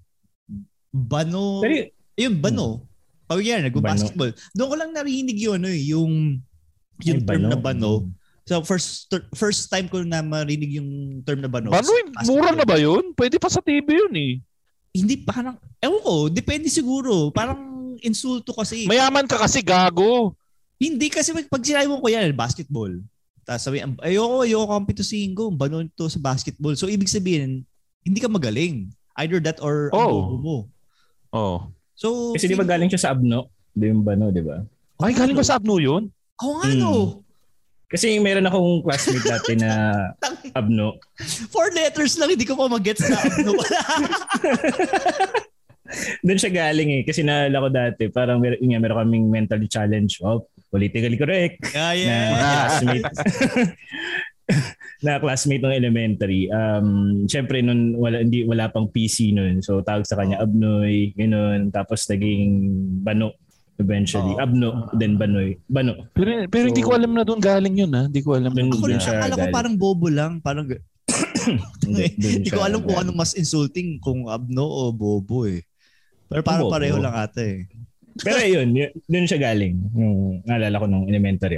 Bano. pero, Yun, Bano. Pag yan, nag-basketball. Doon ko lang narinig yun, ano, eh, yung, yung ay, term na Bano. So, first ter- first time ko na marinig yung term na Bano. Bano, mura na ba yun? Pwede pa sa T V yun eh. Hindi, parang, ewan ko, depende siguro. Parang insulto kasi. Mayaman ka kasi, gago. Hindi kasi pag sinabi mo ko yan, basketball. Tapos sabi, ayoko, ayoko kampitusin ko. Bano to sa basketball. So, ibig sabihin, hindi ka magaling. Either that or ang Oh. bobo mo. Oh. So, kasi di ba galing siya sa Abno? Di yung Bano, di ba? Ay, galing ba sa Abno yun? Oo nga no. Kasi meron akong classmate dati na Abno. Four letters lang, hindi ko pa mag-gets na ano pala. Doon siya galing eh. Kasi naalala ko dati, parang mer- yun nga, meron kaming mentally challenge. Oh, politically correct. Yeah, Na yeah. classmate. na classmate ng elementary. Um, Siyempre, nun, wala, hindi, wala pang P C nun. So, tawag sa kanya Abnoy, gano'n. Tapos, naging Bano eventually. Oh. Abno, then Banoy. Bano. Pero, pero hindi ko alam na doon galing yun ha. Hindi ko alam. Dun- Ako dun lang, siya akala ko galing. parang bobo lang. Parang, Hindi, dun hindi ko siya alam kung galing. anong mas insulting, kung abno o bobo eh. Pero parang Bobo. pareho lang ata eh. Pero yun, yun, dun siya galing. Yung naalala ko nung elementary.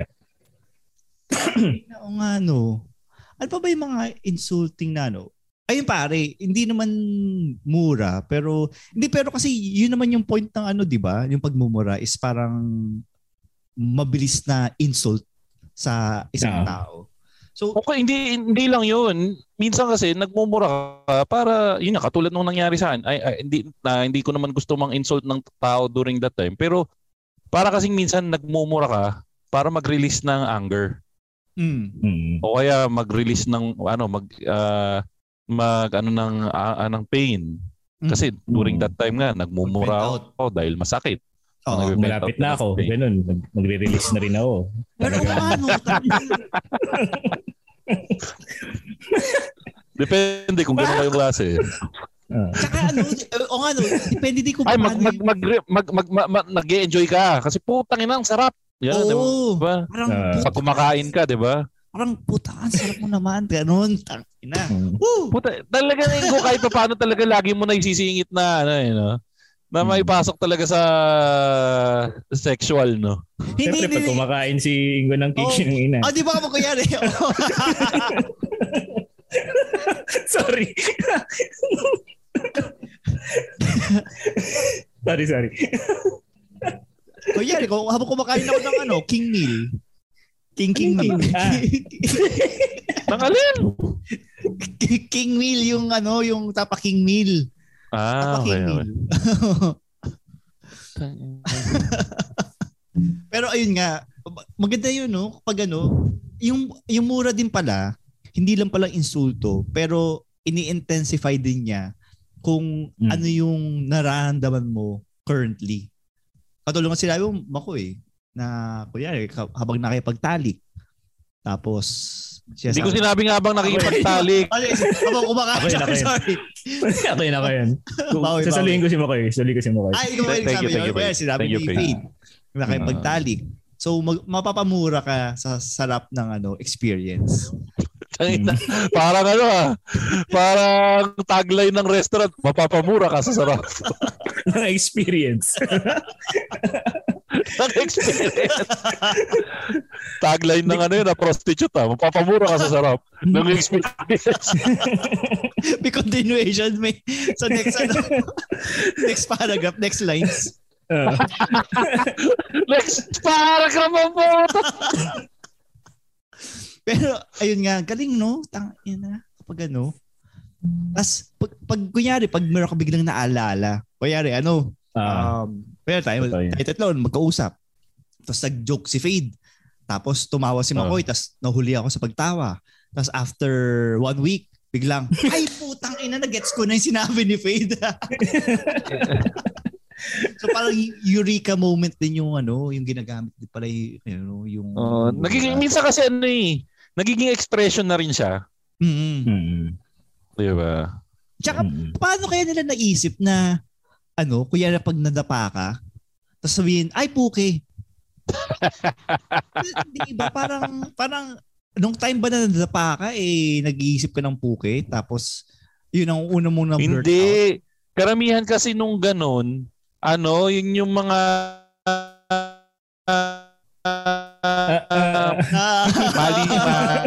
Oo nga no. Ano pa ba yung mga insulting na ano? Ayun pare, hindi naman mura pero hindi pero kasi yun naman yung point ng ano, 'di ba? Yung pagmumura is parang mabilis na insult sa isang Ah. tao. So Okay, hindi hindi lang 'yun. Minsan kasi nagmumura ka para yun nga katulad nung nangyari sa akin. Ay, ay hindi na hindi ko naman gusto mang insult ng tao during that time, pero para kasing minsan nagmumura ka para mag-release ng anger mm, Mm. o kaya mag-release ng ano mag ah, mag ano ng ah, ah, ng pain. Kasi during that time nga nagmumura Mag-vent out. ako dahil masakit. oo. Nag- Malapit na ako. Ganun. Mag- Magre-release na rin ako. Pero kung ano, Depende kung gano'n kayong klase. Ah. tsaka ano, o nga no, depende din kung Ay mag paano mag mag, mag, mag, mag, mag nag-e-enjoy ka kasi putang ina ang sarap. Yan, di Oo. ba? Parang, Ah. puta, Pag kumakain ka, di ba? parang puta, ang sarap mo naman. Ganun, tangina. Mm. Woo! Puta, talaga na yung kahit pa paano talaga lagi mo na isisingit na ano eh, no? Na Hmm. may pasok talaga sa sexual, no? Hindi, Siyempre, pag hindi. kumakain si Ingo ng cake Oh. ng ina. Ah, di ba ako kunyari? Sorry. sorry, sorry. kunyari, kung habang kumakain ako ng ano, king meal. King king meal. Ah. Tangalin! king meal yung ano, yung tapa king meal. Ah, Tapa okay, king okay. meal. Pero ayun nga, maganda yun, no? Kapag ano, yung, yung mura din pala, hindi lang pala insulto, pero ini-intensify din niya kung Mm. ano yung nararamdaman mo currently. Katulad nga sinabi mo, Mako eh, na kunyari, ka- habang nakipagtalik, tapos, siya Hindi ko sinabing habang nakikipagtalik. Ano, habang kumakain, Ako yun, ako sorry, yun. sorry. ako yun, ako yun. Bawi, Sasaluhin ko si Makoy. Sasaluhin ko si Makoy. Ay, ikaw ba yung Thank sabi you, thank mo? you, Kaya Faith. sinabi Thank you, ni Faith. Faith, nakipagtalik. So, mag- mapapamura ka sa sarap ng ano experience. Tangina. Parang ano ah. Parang tagline ng restaurant. Mapapamura ka sa sarap. Ng experience. Ng experience. Tagline ng ano yun, na prostitute ah. Mapapamura ka sa sarap. Ng experience. May continuation, may sa next ano, next paragraph, next lines. Uh, Next paragraph mo po. Pero ayun nga, galing no? Tang ina kapag ano. Tapos pag, pag kunyari, pag meron ka biglang naalala, kunyari ano, ah, um, kunyari tayo, totoo yun. tayo tatlo, magkausap. Tapos nag-joke si Fade. Tapos tumawa si Makoy, oh. Tapos nahuli ako sa pagtawa. Tapos after one week, biglang, ay putang ina, na-gets ko na yung sinabi ni Fade. So parang eureka moment din yung ano, yung ginagamit din pala yung, you know, yung... Uh, nagiging, minsan kasi ano eh, nagiging expression na rin siya. Mm-hmm. Mm-hmm. Diba? Tsaka, mm-hmm. paano kaya nila naisip na, ano, kuya na pag nadapa ka, tapos sabihin, ay puke. Di ba? Parang, parang, nung time ba na nadapa ka, eh, nag-iisip ka ng puke, tapos, yun ang una mong na-blurt out. Hindi. Karamihan kasi nung ganun, ano, yun yung mga mali ma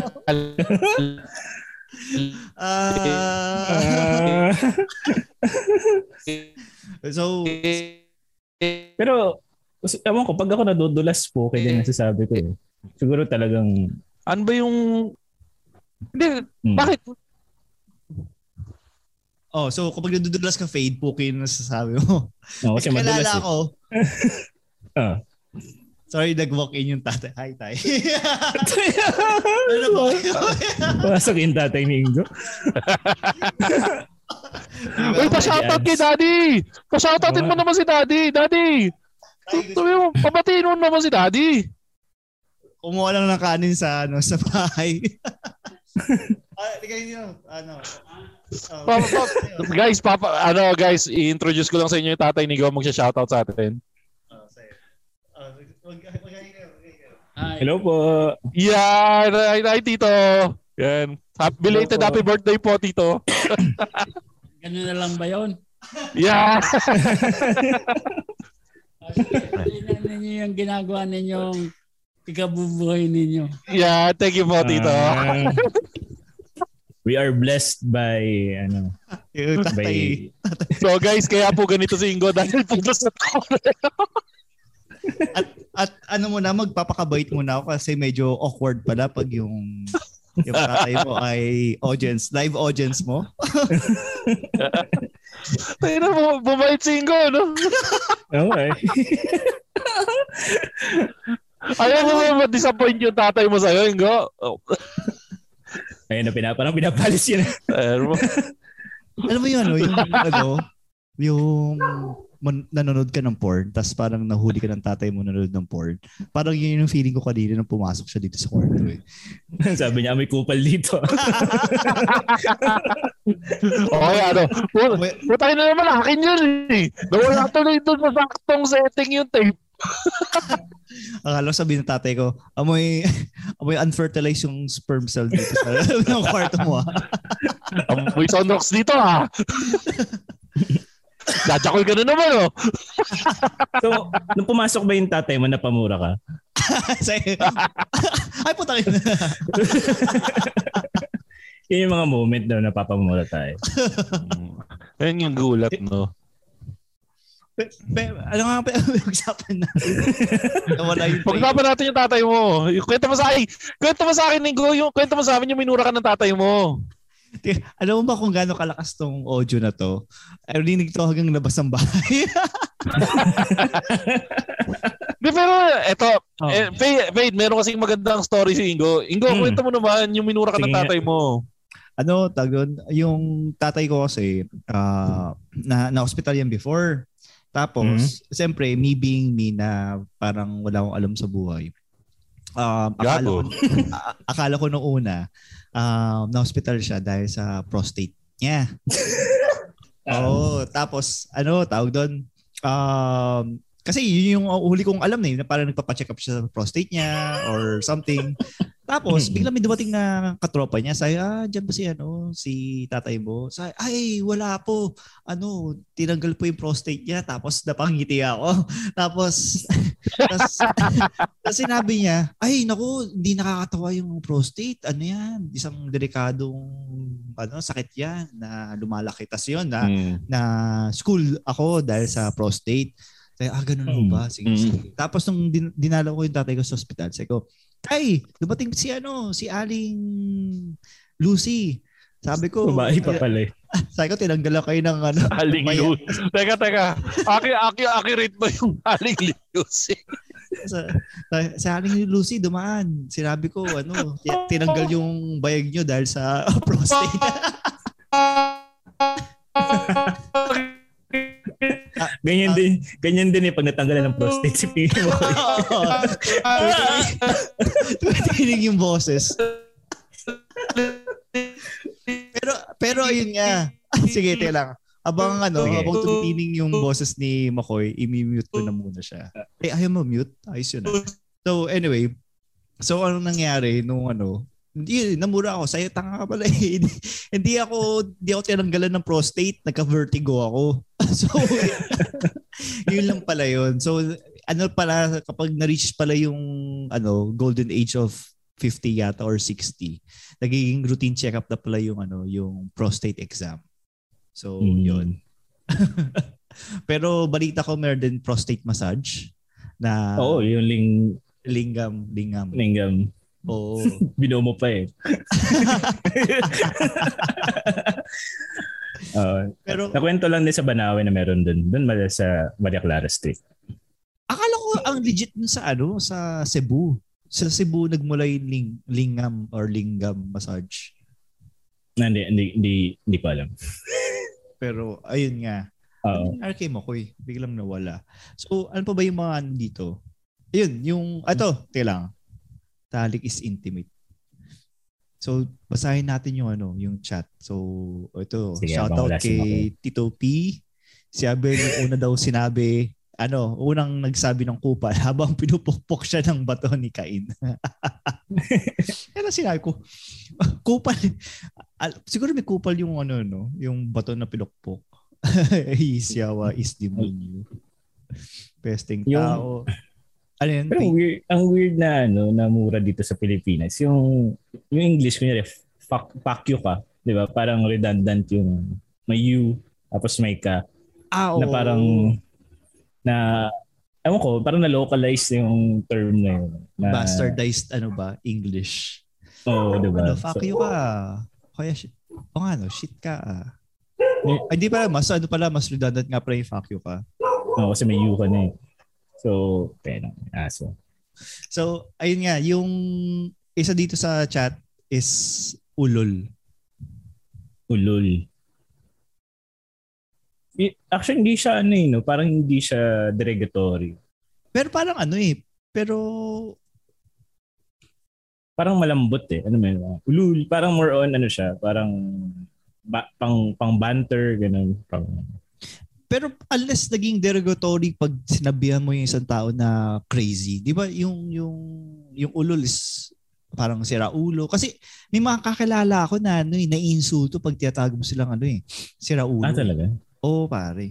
so pero ewan ko, pag ako nadudulas po kaya din nasasabi ko eh. Siguro talagang ano ba yung hindi, hmm. bakit? Oh, so kapag nadudulas ka, Fade, puke yung nasasabi mo. No, kasi madulas eh. Ako. uh. Sorry, nag-walk in yung tatay. Hi, tay. Ano ba? Pasok yung tatay ni Ingo. Uy, pa-shoutout kay Daddy! Pa-shoutoutin mo naman si Daddy! Daddy! Sabi mo, pabatiin mo naman si Daddy! Kumuha lang ng kanin sa, ano, sa bahay. Ah, tigay niyo, ano. Oh, papa, papa, guys, papa, ano, guys, i-introduce ko lang sa inyo yung tatay ni Go magsha-shoutout sa atin. Oh, sige. Oh, Hi. Hello po. Yeah, hi, hi Tito. Yan. Happy belated happy birthday po, Tito. Ganun na lang ba 'yon? Yeah. Tingnan ninyo yung ginagawa ninyong ikabubuhay ninyo. Yeah, thank you po, Tito. Uh, we are blessed by ano by... So guys, kaya po ganito si Ingo dahil po sa at at ano mo na, magpapakabait muna ako kasi medyo awkward pala pag yung yung tatay mo ay audience, live audience mo. Tayo na, bumait si Ingo, no? Okay. Ayaw mo ba ma-disappoint yung tatay mo sa'yo, Ingo? Oh. Ayun na, pinap- parang pinapalis yun. Alam mo yun, ano, yung, ano, yung man, nanonood ka ng porn, tapos parang nahuli ka ng tatay mo nanonood ng porn. Parang yun yung feeling ko kanina nung pumasok siya dito sa kwarto. Eh. Sabi niya, may kupal dito. Okay, ano. Putay na naman, akin yun eh. Nawala tuloy doon sa saktong setting yung tape. Akala ko sabihin ng tatay ko, amoy, amoy unfertilized yung sperm cell dito sa ng kwarto mo. Amoy Sonrox dito ha. Dadjakol ka na naman oh. So, nung pumasok ba yung tatay mo, napamura ka? Ay, putang ina. Yun yung mga moment daw na napapamura tayo. Ayun yung gulat, no? Pe, pe, ano nga pa pag-usapan natin? Pag-usapan natin yung tatay mo. Yung kwento mo sa akin. Kwento mo sa akin, Nigo. Yung kwento mo sa amin yung minura ka ng tatay mo. Alam mo ba kung gaano kalakas tong audio na to? Ay, rinig to hanggang labas ng bahay. Di, pero eto, oh. eh, Fade, meron kasing magandang story si Ingo. Ingo, hmm. kwento mo naman yung minura ka ng tatay mo. Ano, tag doon, yung tatay ko kasi, uh, na, na-hospital yan before. Tapos, mm-hmm. siyempre, me being me na parang wala akong alam sa buhay. Um, akala, ko, akala ko nung una, um, na-hospital siya dahil sa prostate niya. Oo, oh, tapos, ano, tawag doon, um, kasi yun yung huli kong alam na yun, na parang nagpapacheck up siya sa prostate niya or something. Tapos, bigla may dumating na katropa niya. Sabi, ah, dyan ba si, ano, si tatay mo? Sabi, ay, wala po. Ano, tinanggal po yung prostate niya. Tapos, napangiti ako. Tapos, tapos, tapos sinabi niya, ay, naku, hindi nakakatawa yung prostate. Ano yan? Isang delikadong, ano, sakit yan na lumalaki. Tapos yun, na, mm. na school ako dahil sa prostate. Sabi, ah, ganun mo ba? Sige, mm. sige. Tapos, nung din- dinalaw ko yung tatay ko sa hospital, sabi ko, ay, dumating si ano, si Aling Lucy. Sabi ko, babae pa pala eh. Sabi ko, tinanggal kayo ng ano. Aling Lucy. Teka, teka. Aki, aki, aki rate mo yung Aling Lucy. sa, sa, sa aling Lucy, dumaan. Sinabi ko, ano, tinanggal yung bayag nyo dahil sa prostate. ganyan din, ganyan din eh pag natanggalan ng prostate si Pino. Tumitinig yung boses. pero pero ayun nga. Sige, te lang. Abang ano, okay. Abang tumitinig yung boses ni McCoy, i-mute ko na muna siya. Eh, ayaw mo mute? Ayos yun ah. So anyway, so anong nangyari nung ano, hindi, namura ako. Sa'yo, tanga ka pala eh. hindi, hindi ako, hindi ako tinanggalan ng prostate. Nagka-vertigo ako. So, yun lang pala yun. So, ano pala, kapag na-reach pala yung ano, golden age of fifty yata or sixty, nagiging routine check-up na pala yung, ano, yung prostate exam. So, mm. yun. Pero balita ko meron din prostate massage na Oo, yung ling... lingam. Lingam. Lingam. Oo. Bino mo pa eh. uh, Pero nakwento lang din sa Banawe na meron dun. Dun mala sa Maria Clara Street. Akala ko ang legit dun sa ano, sa Cebu. Sa Cebu nagmula yung ling, lingam or lingam massage. Na, hindi, hindi, hindi, hindi ko alam. Pero ayun nga. Uh, R K Makoy, biglang nawala. So ano pa ba yung mga ano dito? Ayun, yung, ato, tilang. Talik is intimate. So, basahin natin yung ano, yung chat. So, ito, sige, shoutout kay Tito P. Si Abel yung una daw sinabi, ano, unang nagsabi ng kupal habang pinupukpok siya ng bato ni Cain. Kaya sinabi ko, kupal. Siguro may kupal yung ano, no, yung bato na pinukpok. Isyawa is demonyo. Pesting tao. Ano yan? Pero weird, ang weird na ano na mura dito sa Pilipinas, yung yung English kunyari fuck, fuck you ka, 'di ba? Parang redundant yung may you tapos may ka. Ah, na parang na ewan ko, parang na-localize yung term na yun. Na, bastardized ano ba? English. Oo, oh, 'di ba? Ano, fuck so, you ka. Kaya shit. O nga no, shit ka. Ay, di pala mas ano pala mas redundant nga pala yung fuck you ka. Oo, kasi may you ka na eh. So, pero aso. So, ayun nga, yung isa dito sa chat is ulol. Ulol. Actually, hindi siya ano eh, no? Parang hindi siya derogatory. Pero parang ano eh, pero parang malambot eh. Ano mo yun? Ulol. Parang more on ano siya, parang ba, pang, pang banter, ganun. Pang... Pero unless naging derogatory pag sinabihan mo yung isang tao na crazy, di ba yung, yung, yung ulol is parang sira ulo. Kasi may mga kakilala ako na ano eh, na-insulto pag tiyatawag mo silang ano eh, sira ulo. Ah, talaga? Oo, pare.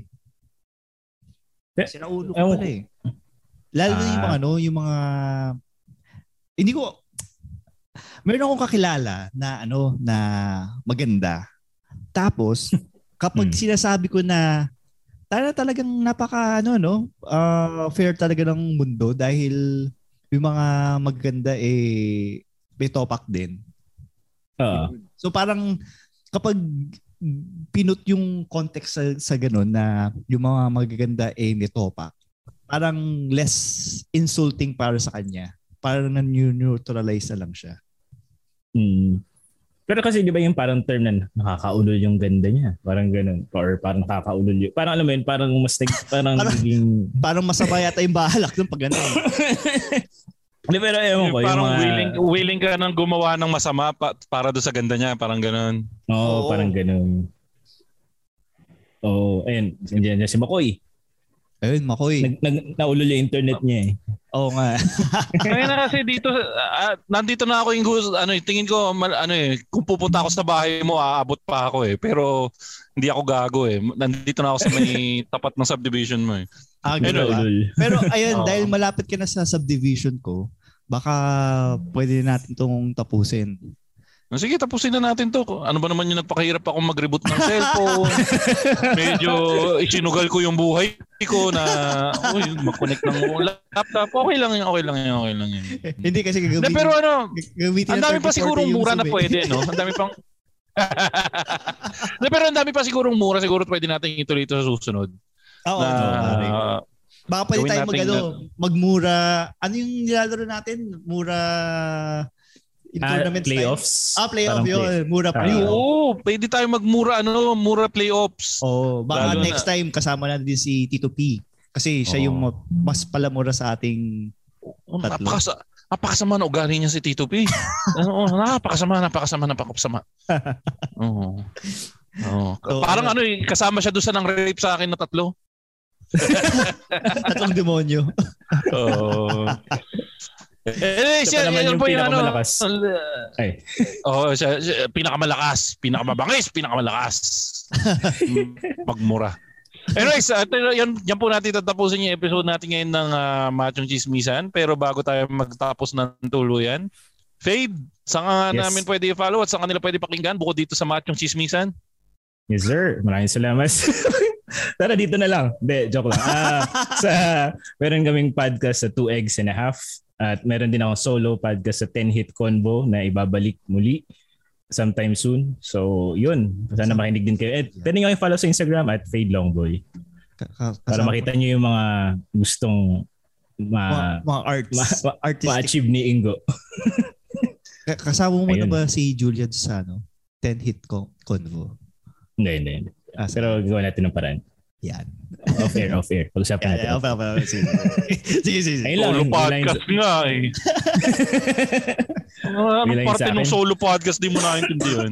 Sira ulo ko pala eh. Lalo ah. na yung mga ano, yung mga, hindi ko, meron akong kakilala na ano, na maganda. Tapos, kapag hmm. sinasabi ko na Tara talagang napaka ano no, uh, fair talaga ng mundo dahil yung mga maganda eh may topak din. Uh. So parang kapag pinut yung context sa, sa ganun na yung mga magaganda eh may topak, parang less insulting para sa kanya. Parang na-neutralize na lang siya. Mm. Pero kasi di ba yung parang term na nakakaulol yung ganda niya? Parang ganun. Or parang nakakaulol yun. Parang alam mo yun, parang mas parang parang, giging... parang masama yata yung bahalak ng pag ganun. Hindi, pero ewan ko. Parang mga... willing, willing ka nang gumawa ng masama pa, para doon sa ganda niya. Parang ganun. Oo, oh, oh. Parang ganun. Oo, oh, ayun. Nandiyan niya si Makoy. Ayun, Makoy. Nag, nag, naulol yung internet niya eh. Oo nga. Kaya na kasi dito, uh, nandito na ako yung gusto, ano, tingin ko, ano eh, kung pupunta ako sa bahay mo, aabot pa ako eh. Pero hindi ako gago eh. Nandito na ako sa may tapat ng subdivision mo eh. Ah, pero, pero ayun, oh. Dahil malapit ka na sa subdivision ko, baka pwede natin itong tapusin. Sige, tapusin na natin to. Ano ba naman yung nagpakahirap ako mag-reboot ng cellphone? Medyo isinugal ko yung buhay ko na uy, mag-connect ng laptop. Okay lang yun, okay lang yun, okay lang yun. Hindi kasi gagamitin. Na, pero ano, gagamitin ang dami pa sigurong mura na pwede, no? Ang dami pang... na, pero ang dami pa sigurong mura, siguro pwede natin ituloy ito sa susunod. Oo, na, no, Baka pwede Gawin tayo natin mag, ano, na- magmura. Ano yung nilalaro natin? Mura in Ah, tournament playoffs. Ah, playoff Parang yun. play- Mura Ah. Ay, playoff. oo, pwede tayo magmura ano, mura playoffs. Oh, baka Lalo next na- time kasama natin din si Tito P. Kasi siya Oo. yung ma- mas palamura sa ating Oh, tatlo. napakasa, napakasama na ugali niya si Tito P. ano, napakasama, napakasama, napakasama. Oo. Oo. So, Parang ano- ano, eh, kasama siya doon sa nang rape sa akin na tatlo. tatlong demonyo. Oo. Eh, Siya pa naman yung po ano, pinakamalakas. Ay. Oo, siya, siya, pinakamalakas, pinakamabangis, pinakamalakas. Magmura. Anyways, uh, yan, yan po natin tatapusin yung episode natin ngayon ng uh, Machong Chismisan. Pero bago tayo magtapos ng tuluyan, Fade, saan ka Yes. namin pwede i-follow at saan kanila pwede pakinggan bukod dito sa Machong Chismisan? Yes, sir. Maraming salamat. Tara, dito na lang. Hindi, joke lang. Ah, sa, meron kaming podcast sa Two Eggs and a Half. At meron din ako solo podcast sa ten Hit Convo na ibabalik muli sometime soon. So, yun. Sana makinig din kayo. At pwede nyo kayo follow sa Instagram at Fade Longboy. Para makita nyo yung mga gustong mga, ma, mga arts. ma, ma, artistic. ma-achieve ni Ingo. Ka- Kasama mo na Ayun. ba si Julia sa ano? ten hit con- convo. Hindi, hindi. hindi. Ah, Pero gawa natin ng paraan. yan. Off-air, off-air. Pag-usapan natin. Yeah, yeah, okay, okay. Sige, sige, sige. Ayun lang, Solo yung podcast lines- nga eh. Ano Yung lines parte sa ng akin? solo podcast di mo naintindihan?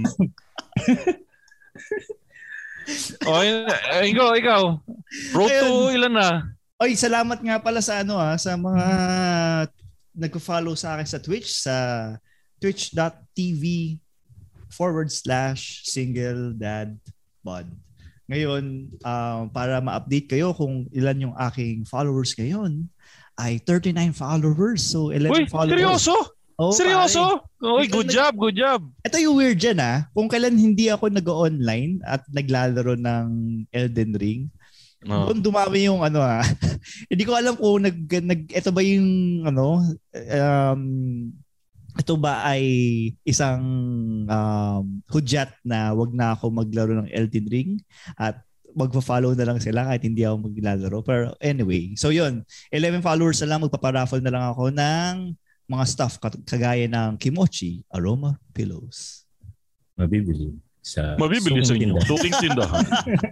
Okay, eh, ikaw, ikaw. Road to Ayun. ilan na? Oy, salamat nga pala sa ano ah, sa mga nagko-follow sa akin sa Twitch sa twitch.tv forward slash single dad pod. Ngayon, um, para ma-update kayo kung ilan yung aking followers ngayon, ay thirty-nine followers. So, eleven Uy, followers. seryoso? Oh, Seryoso? Uy, good Biglang job, good job. Ito yung weird dyan ah. Kung kailan hindi ako nag-online at naglalaro ng Elden Ring, No. doon dumami yung ano ah. Hindi ko alam kung nag, nag ito ba yung ano um ito ba ay isang um, hudyat na wag na ako maglaro ng Elden Ring at magpa-follow na lang sila kahit hindi ako maglalaro. Pero anyway, so yun, eleven followers na lang, magpaparaffle na lang ako ng mga stuff kagaya ng Kimochi Aroma Pillows. Mabibili sa Mabibili sa suking inyo. tindahan. Suking tindahan.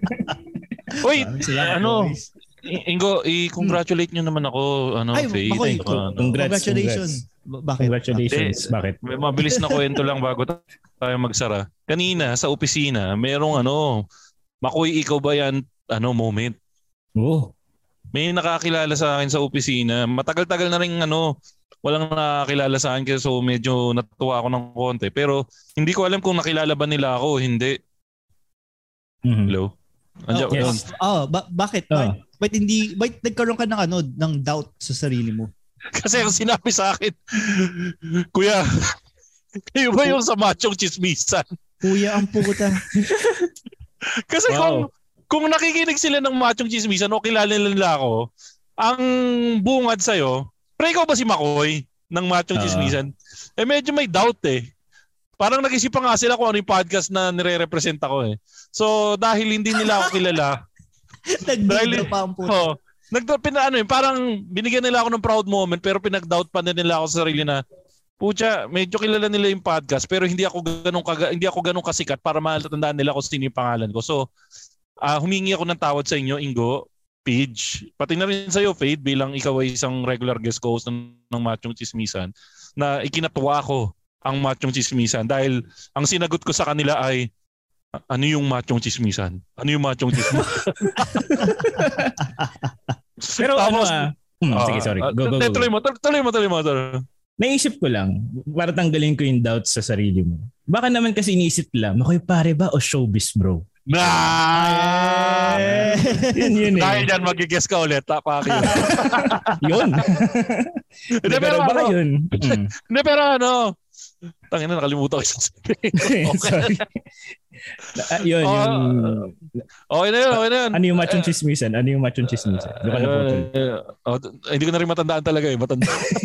Uy, Maraming salamat, ano, boys. I- Ingo, i-congratulate nyo naman ako. Ano, Ay, Faith. Makoy, Saka, ano. Congrats, congratulations. Ba- Bakit? Congratulations. Hindi. Bakit? May mabilis na kwento lang bago tayo magsara. Kanina sa opisina, merong ano, Makoy, ikaw ba yan, ano, moment. Oh, May nakakilala sa akin sa opisina. Matagal-tagal na rin ano, walang nakakilala sa akin kaya so medyo natuwa ako ng konti. Pero hindi ko alam kung nakilala ba nila ako o hindi. mhm. Hello? Andiyan, Oh, yun. oh, ba- bakit? Oh. Bakit? Bakit hindi bakit nagkaroon ka ng ano, ng doubt sa sarili mo? Kasi ang sinabi sa akin, Kuya, kayo ba yung sa machong chismisan? Kuya, ang puta. Kasi Wow. kung kung nakikinig sila ng machong chismisan o kilala nila ako, ang bungad sa'yo, pre ikaw ba si Makoy ng machong Ah. chismisan? Eh medyo may doubt eh. Parang nag-isipan nga sila kung ano yung podcast na nire-represent ako eh. So dahil hindi nila ako kilala, Nag-video pa ang puta. oh, nag pina, ano, eh, parang binigyan nila ako ng proud moment pero pinag-doubt pa din nila ako sa sarili na pucha, medyo kilala nila yung podcast pero hindi ako ganun kaga, hindi ako ganun kasikat para matatandaan nila kung sino yung pangalan ko. So uh, humingi ako ng tawad sa inyo, Ingo, Pidge, pati na rin sa iyo, Fade, bilang ikaw ay isang regular guest host ng, ng Machong Chismisan na ikinatuwa ko ang Machong Chismisan dahil ang sinagot ko sa kanila ay ano yung Machong Chismisan? Ano yung Machong Chismisan? Pero ano Tapos, ah, hmm, Ah, sige, sorry. ah, Go, go, go. Tuloy mo, tuloy mo, tuloy mo. tuloy mo. Naisip ko lang, para tanggalin ko yung doubts sa sarili mo. Baka naman kasi iniisip lang, Makoy pare ba o showbiz bro? Nah! Yun yun eh. Dahil dyan, mag-guess ka ulit. Tapa kayo. Yun. Hindi, pero pero baka ano, yun. Mm. Hindi, pero ano, tangin na, nakalimutan ko yung sasabihin ko. Sorry. Ah, yun, Oh, yung... Okay na yun, okay na yun. Ano yung machong chismisan? Ano yung machong chismisan? Doon ka na putol. Uh, oh, hindi ko na rin matandaan talaga eh. Matanda.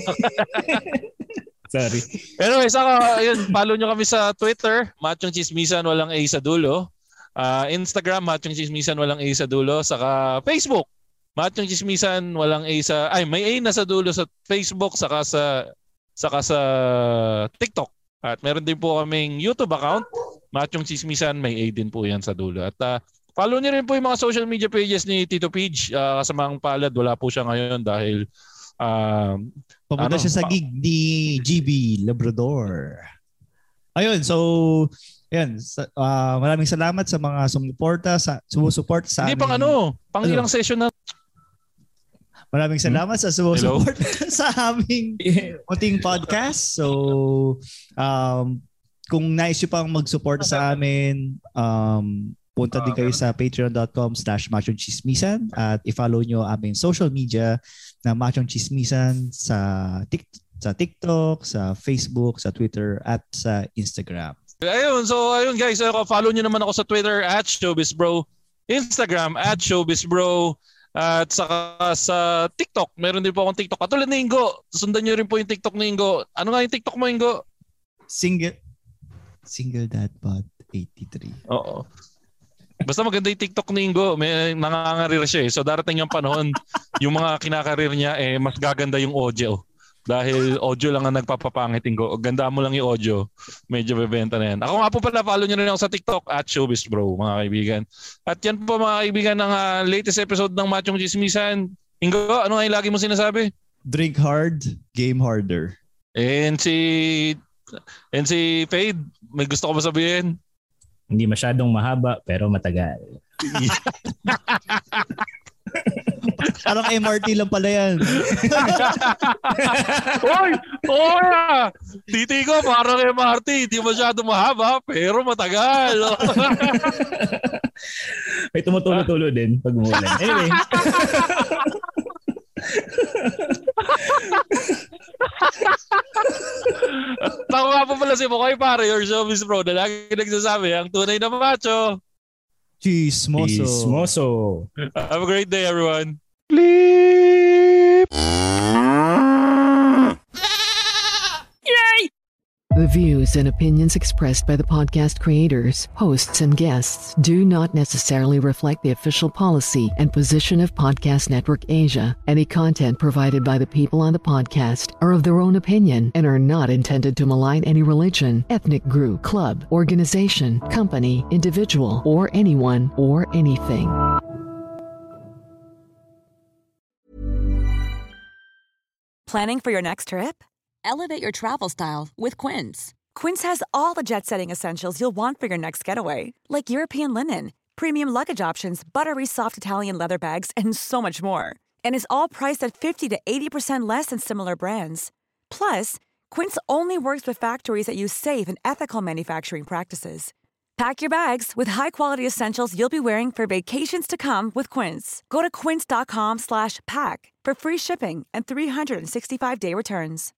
Sorry. Anyway, saka, yun, follow nyo kami sa Twitter, Machong Chismisan, walang A sa dulo. Uh, Instagram, Machong Chismisan, walang A sa dulo. Saka Facebook, Machong Chismisan, walang A sa, ay may A na sa dulo sa Facebook saka sa saka sa TikTok. At meron din po kaming YouTube account, Machong Chismisan, may A din po yan sa dulo. At uh, follow niyo rin po yung mga social media pages ni Tito Pidge. Uh, kasamang palad, wala po siya ngayon dahil uh, papunta ano, siya sa gig ni G B Labrador. Ayun, so ayan, uh, maraming salamat sa mga sumuporta sa sumusuporta sa Hindi aming, pang ano, pang ano? ilang session na. Maraming salamat sa sumusuporta sa aming munting podcast. So, um, kung nais nyo pang mag-support sa amin, um, punta din kayo sa patreon.com slash machongchismisan at i-follow nyo aming social media na Machong Chismisan sa, tik- sa TikTok, sa Facebook, sa Twitter, at sa Instagram. Ayun, so ayun guys, follow nyo naman ako sa Twitter at ShowbizBro, Instagram at ShowbizBro, at saka sa TikTok. Meron din po akong TikTok. Katulad ni Ingo, sundan nyo rin po yung TikTok ni Ingo. Ano nga yung TikTok mo, Ingo? Single Single Dad Pod eighty-three. Oo. Basta maganda yung TikTok ni Ingo. May nangangarir siya eh. So darating yung panahon, yung mga kinakarir niya, eh, mas gaganda yung audio. Dahil audio lang ang nagpapapangit, Ingo. Ganda mo lang yung audio. Medyo bebenta na yan. Ako nga po pala, follow nyo rin ako sa TikTok at ShowbizBro, mga kaibigan. At yan po mga kaibigan ng uh, latest episode ng Machong Chismisan. Ingo, ano nga yung lagi mo sinasabi? Drink hard, game harder. And si... And si Fade, may gusto ko ba sabihin? Hindi masyadong mahaba, pero matagal. Parang M R T lang pala yan. Hoy! Oo na! Titi ko, parang M R T. Hindi masyado mahaba, pero matagal. May tumutulo-tulo din pag umulan. Anyway. Ako nga po pala si Mokoy Pare, your showbiz bro, na lagi nagsasabi, ang tunay na macho. Chismoso. Chismoso. Have a great day, everyone. Bleep! Yay! The views and opinions expressed by the podcast creators, hosts, and guests do not necessarily reflect the official policy and position of Podcast Network Asia. Any content provided by the people on the podcast are of their own opinion and are not intended to malign any religion, ethnic group, club, organization, company, individual, or anyone or anything. Planning for your next trip? Elevate your travel style with Quince. Quince has all the jet-setting essentials you'll want for your next getaway, like European linen, premium luggage options, buttery soft Italian leather bags, and so much more. And is all priced at fifty to eighty percent less than similar brands. Plus, Quince only works with factories that use safe and ethical manufacturing practices. Pack your bags with high-quality essentials you'll be wearing for vacations to come with Quince. Go to quince.com slash pack for free shipping and three sixty-five day returns.